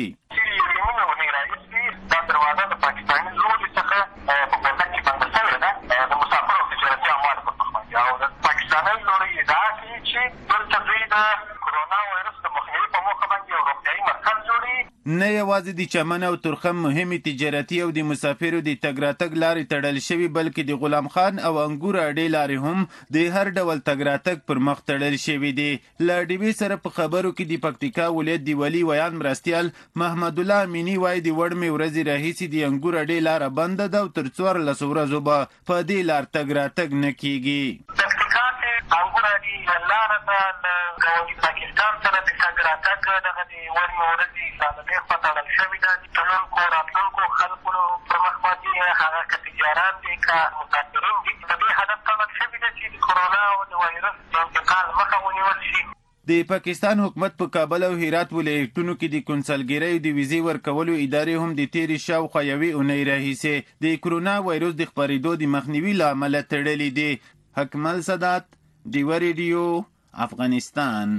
دروازه د پاکستاني لوري څخه په بندر کې بنده شوې ده د مسافرو او تجارتي اموالو په تخمه او د پاکستاني لوري ادعا کوي چې دلته دوی د کرونا وایرس د مخنیوي په موخه باندې یو روغتیایي مرکز جوړوي. نه یوازې د چمن او تورخم مهمې تجارتي او د مسافرو د تګ راتګ لارې تړل شوي بلکې د غلام خان او انګور اډې لارې هم د هر ډول تګ راتګ پر مخ تړل شوي دي. له ډیوې سره په خبرو کې د پکتیکا ولایت د ولي ویان مرستیال محمد الله امینی وایي د وړمې ورځې راهیسې د انګور اډې لاره بنده ده او تر څوارلسو ورځو به په دې لار تګ راتګ نه کیږي. پکتیکا کې انګور اډې لاره ده له پاکستان سره د تګ راتګ دغه د وړمې ورځې سالمې خوا تړل شوې ده. تلونکو راتلونکو خلکو پر مخ باندې هغه که تجارت دي که مسافرین دي د دې هدف تړل شوې ده چې د کرونا او د وایرس د انتقال مخه ونیول شي. د پاکستان حکومت په کابل او هرات ولایتونو کې د کنسلګرۍ د ویزې ورکولو ادارې هم د تیرې شاوخوا یوې اونۍ راهیسې د کرونا وایروس د خپرېدو د مخنیوي له امله تړلې دي. حکمل سادات، ډیوه ریډیو، افغانستان.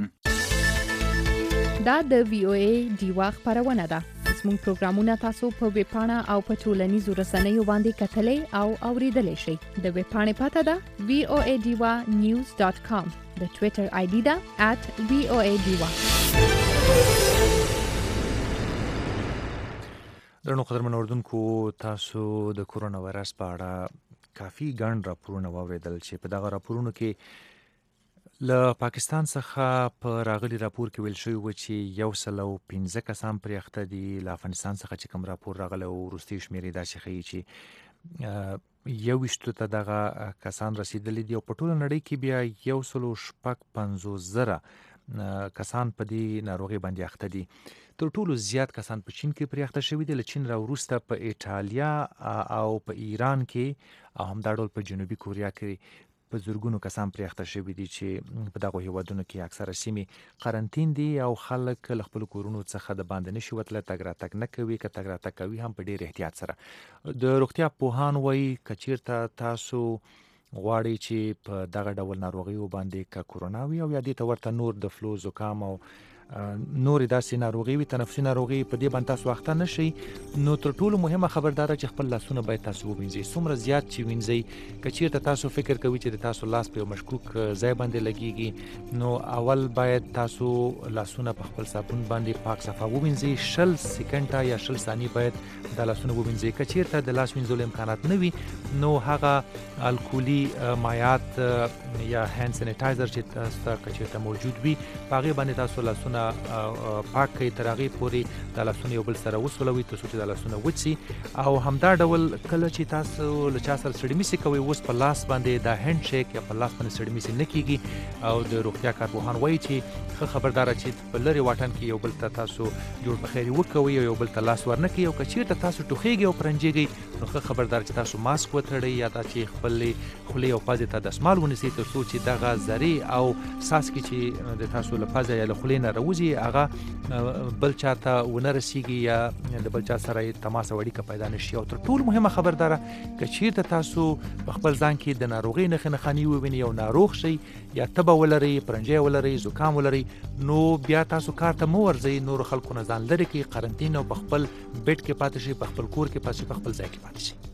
دا د وی او ای ډیوا خبرونه ده. زموږ پروګرامونه تاسو په ویب پاڼه او په ټولنیزو رسنیو باندې کتلای او اوریدلای شئ. د ویب پاڼې پته ده وی او ای ډیوا نیوز ډاٹ کام. د ټوئیټر آی ډي ده ات وی او ای ډیوا. درنو قدرمن اوردونکو، تاسو د کرونا وایرس په اړه کافي ګڼ راپورونه واوریدل چې په دغه راپورونو کې له پاکستان څخه په راغلي راپور کې ویل شوی و چې یو سل او پنځه کسان پرې اخته دي. له افغانستان څخه چې کوم راپور راغلی و وروستۍ شمېرې داسې ښیي چې یو ویشتو ته دغه کسان رسیدلي دي او په ټوله نړۍ کې بیا یو سل او شپږ پنځوس زره کسان په دې ناروغۍ باندې اخته دي. تر ټولو زیات کسان په چین کې پرې اخته شوي دي. له چین راوروسته په ایټالیا او په ایران کې او همدا ډول په جنوبي کوریا کې په زرګونو کسان پرې اخته شوي دي چې په دغو هیوادونو کې اکثره سیمې قرنطین دي او خلک له خپلو کورونو څخه د باندې نشي وتلی، تګ راتګ نه کوي. که تګ راتګ کوي هم په ډېر احتیاط سره. د روغتیا پوهان وایي که چېرته تاسو غواړئ چې په دغه ډول ناروغیو باندې که کرونا وي او یا دې ته ورته نور د فلو، زکام او نورې داسې ناروغي وي، تنفسي ناروغي، په دې باندې تاسو اخته نه شئ. نو تر ټولو مهمه خبرداره چې خپل لاسونه باید تاسو ووینځئ. څومره زیات چې وینځئ، که چېرته تاسو فکر کوئ چې د تاسو لاس په یو مشکوک ځای باندې لګیږي، نو اول باید تاسو لاسونه په خپل صابون باندې پاک صفا ووینځئ. شل سکنډه یا شل ثانیې باید دا لاسونه ووینځئ. که چېرته د لاس وینځلو امکانات نه وي، نو هغه الکولي مایعات یا هاند سینیټایزر چې تاسو ته که چېرته موجود وي، په هغې باندې تاسو لاسونه پاک کړئ، تر هغې پورې دا لاسونه یو بل سره وسولوئ تر څو چې دا لاسونه وچ سي. او همدا ډول کله چې تاسو له چا سره سړیمسي کوئ، اوس په لاس باندې دا هینډ شیک یا په لاس باندې سړیمسي نه کیږي. او د روغتیا کارپوهان وایي چې ښه خبرداره چې په لرې واټن کې یو بل ته تاسو جوړ په خیر وکوئ او یو بل ته لاس ورنه کړئ. او که چېرته تاسو ټوخیږئ او پرنجېږئ، نو ښه خبردار چې تاسو ماسک وتړئ یا دا چې خپلې خولې او پزې ته دستمال ونیسئ تر څو چې دغه ذرې او څاڅکي چې د تاسو له پزې یا له خولې نه راوځي هغه بل چا ته ونه رسیږي یا د بل چا سره یې تماس او اړیکه پیدا نه شي. او تر ټولو مهمه خبرداره، که چېرته تاسو په خپل ځان کې د ناروغۍ نښې نښانې ووینئ او ناروغ شئ یا تبه ولرئ، پرنجی ولرئ، زکام ولرئ، نو بیا تاسو کار ته مه ورځئ. نورو خلکو نه ځان لرې کړئ، قرنطین او په خپل بیډ کې پاتې شئ، په خپل کور کې پاتې شئ، په خپل ځای کې پاتې شئ.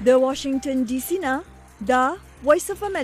د واشنگټن ډي سي نه دا وایس اف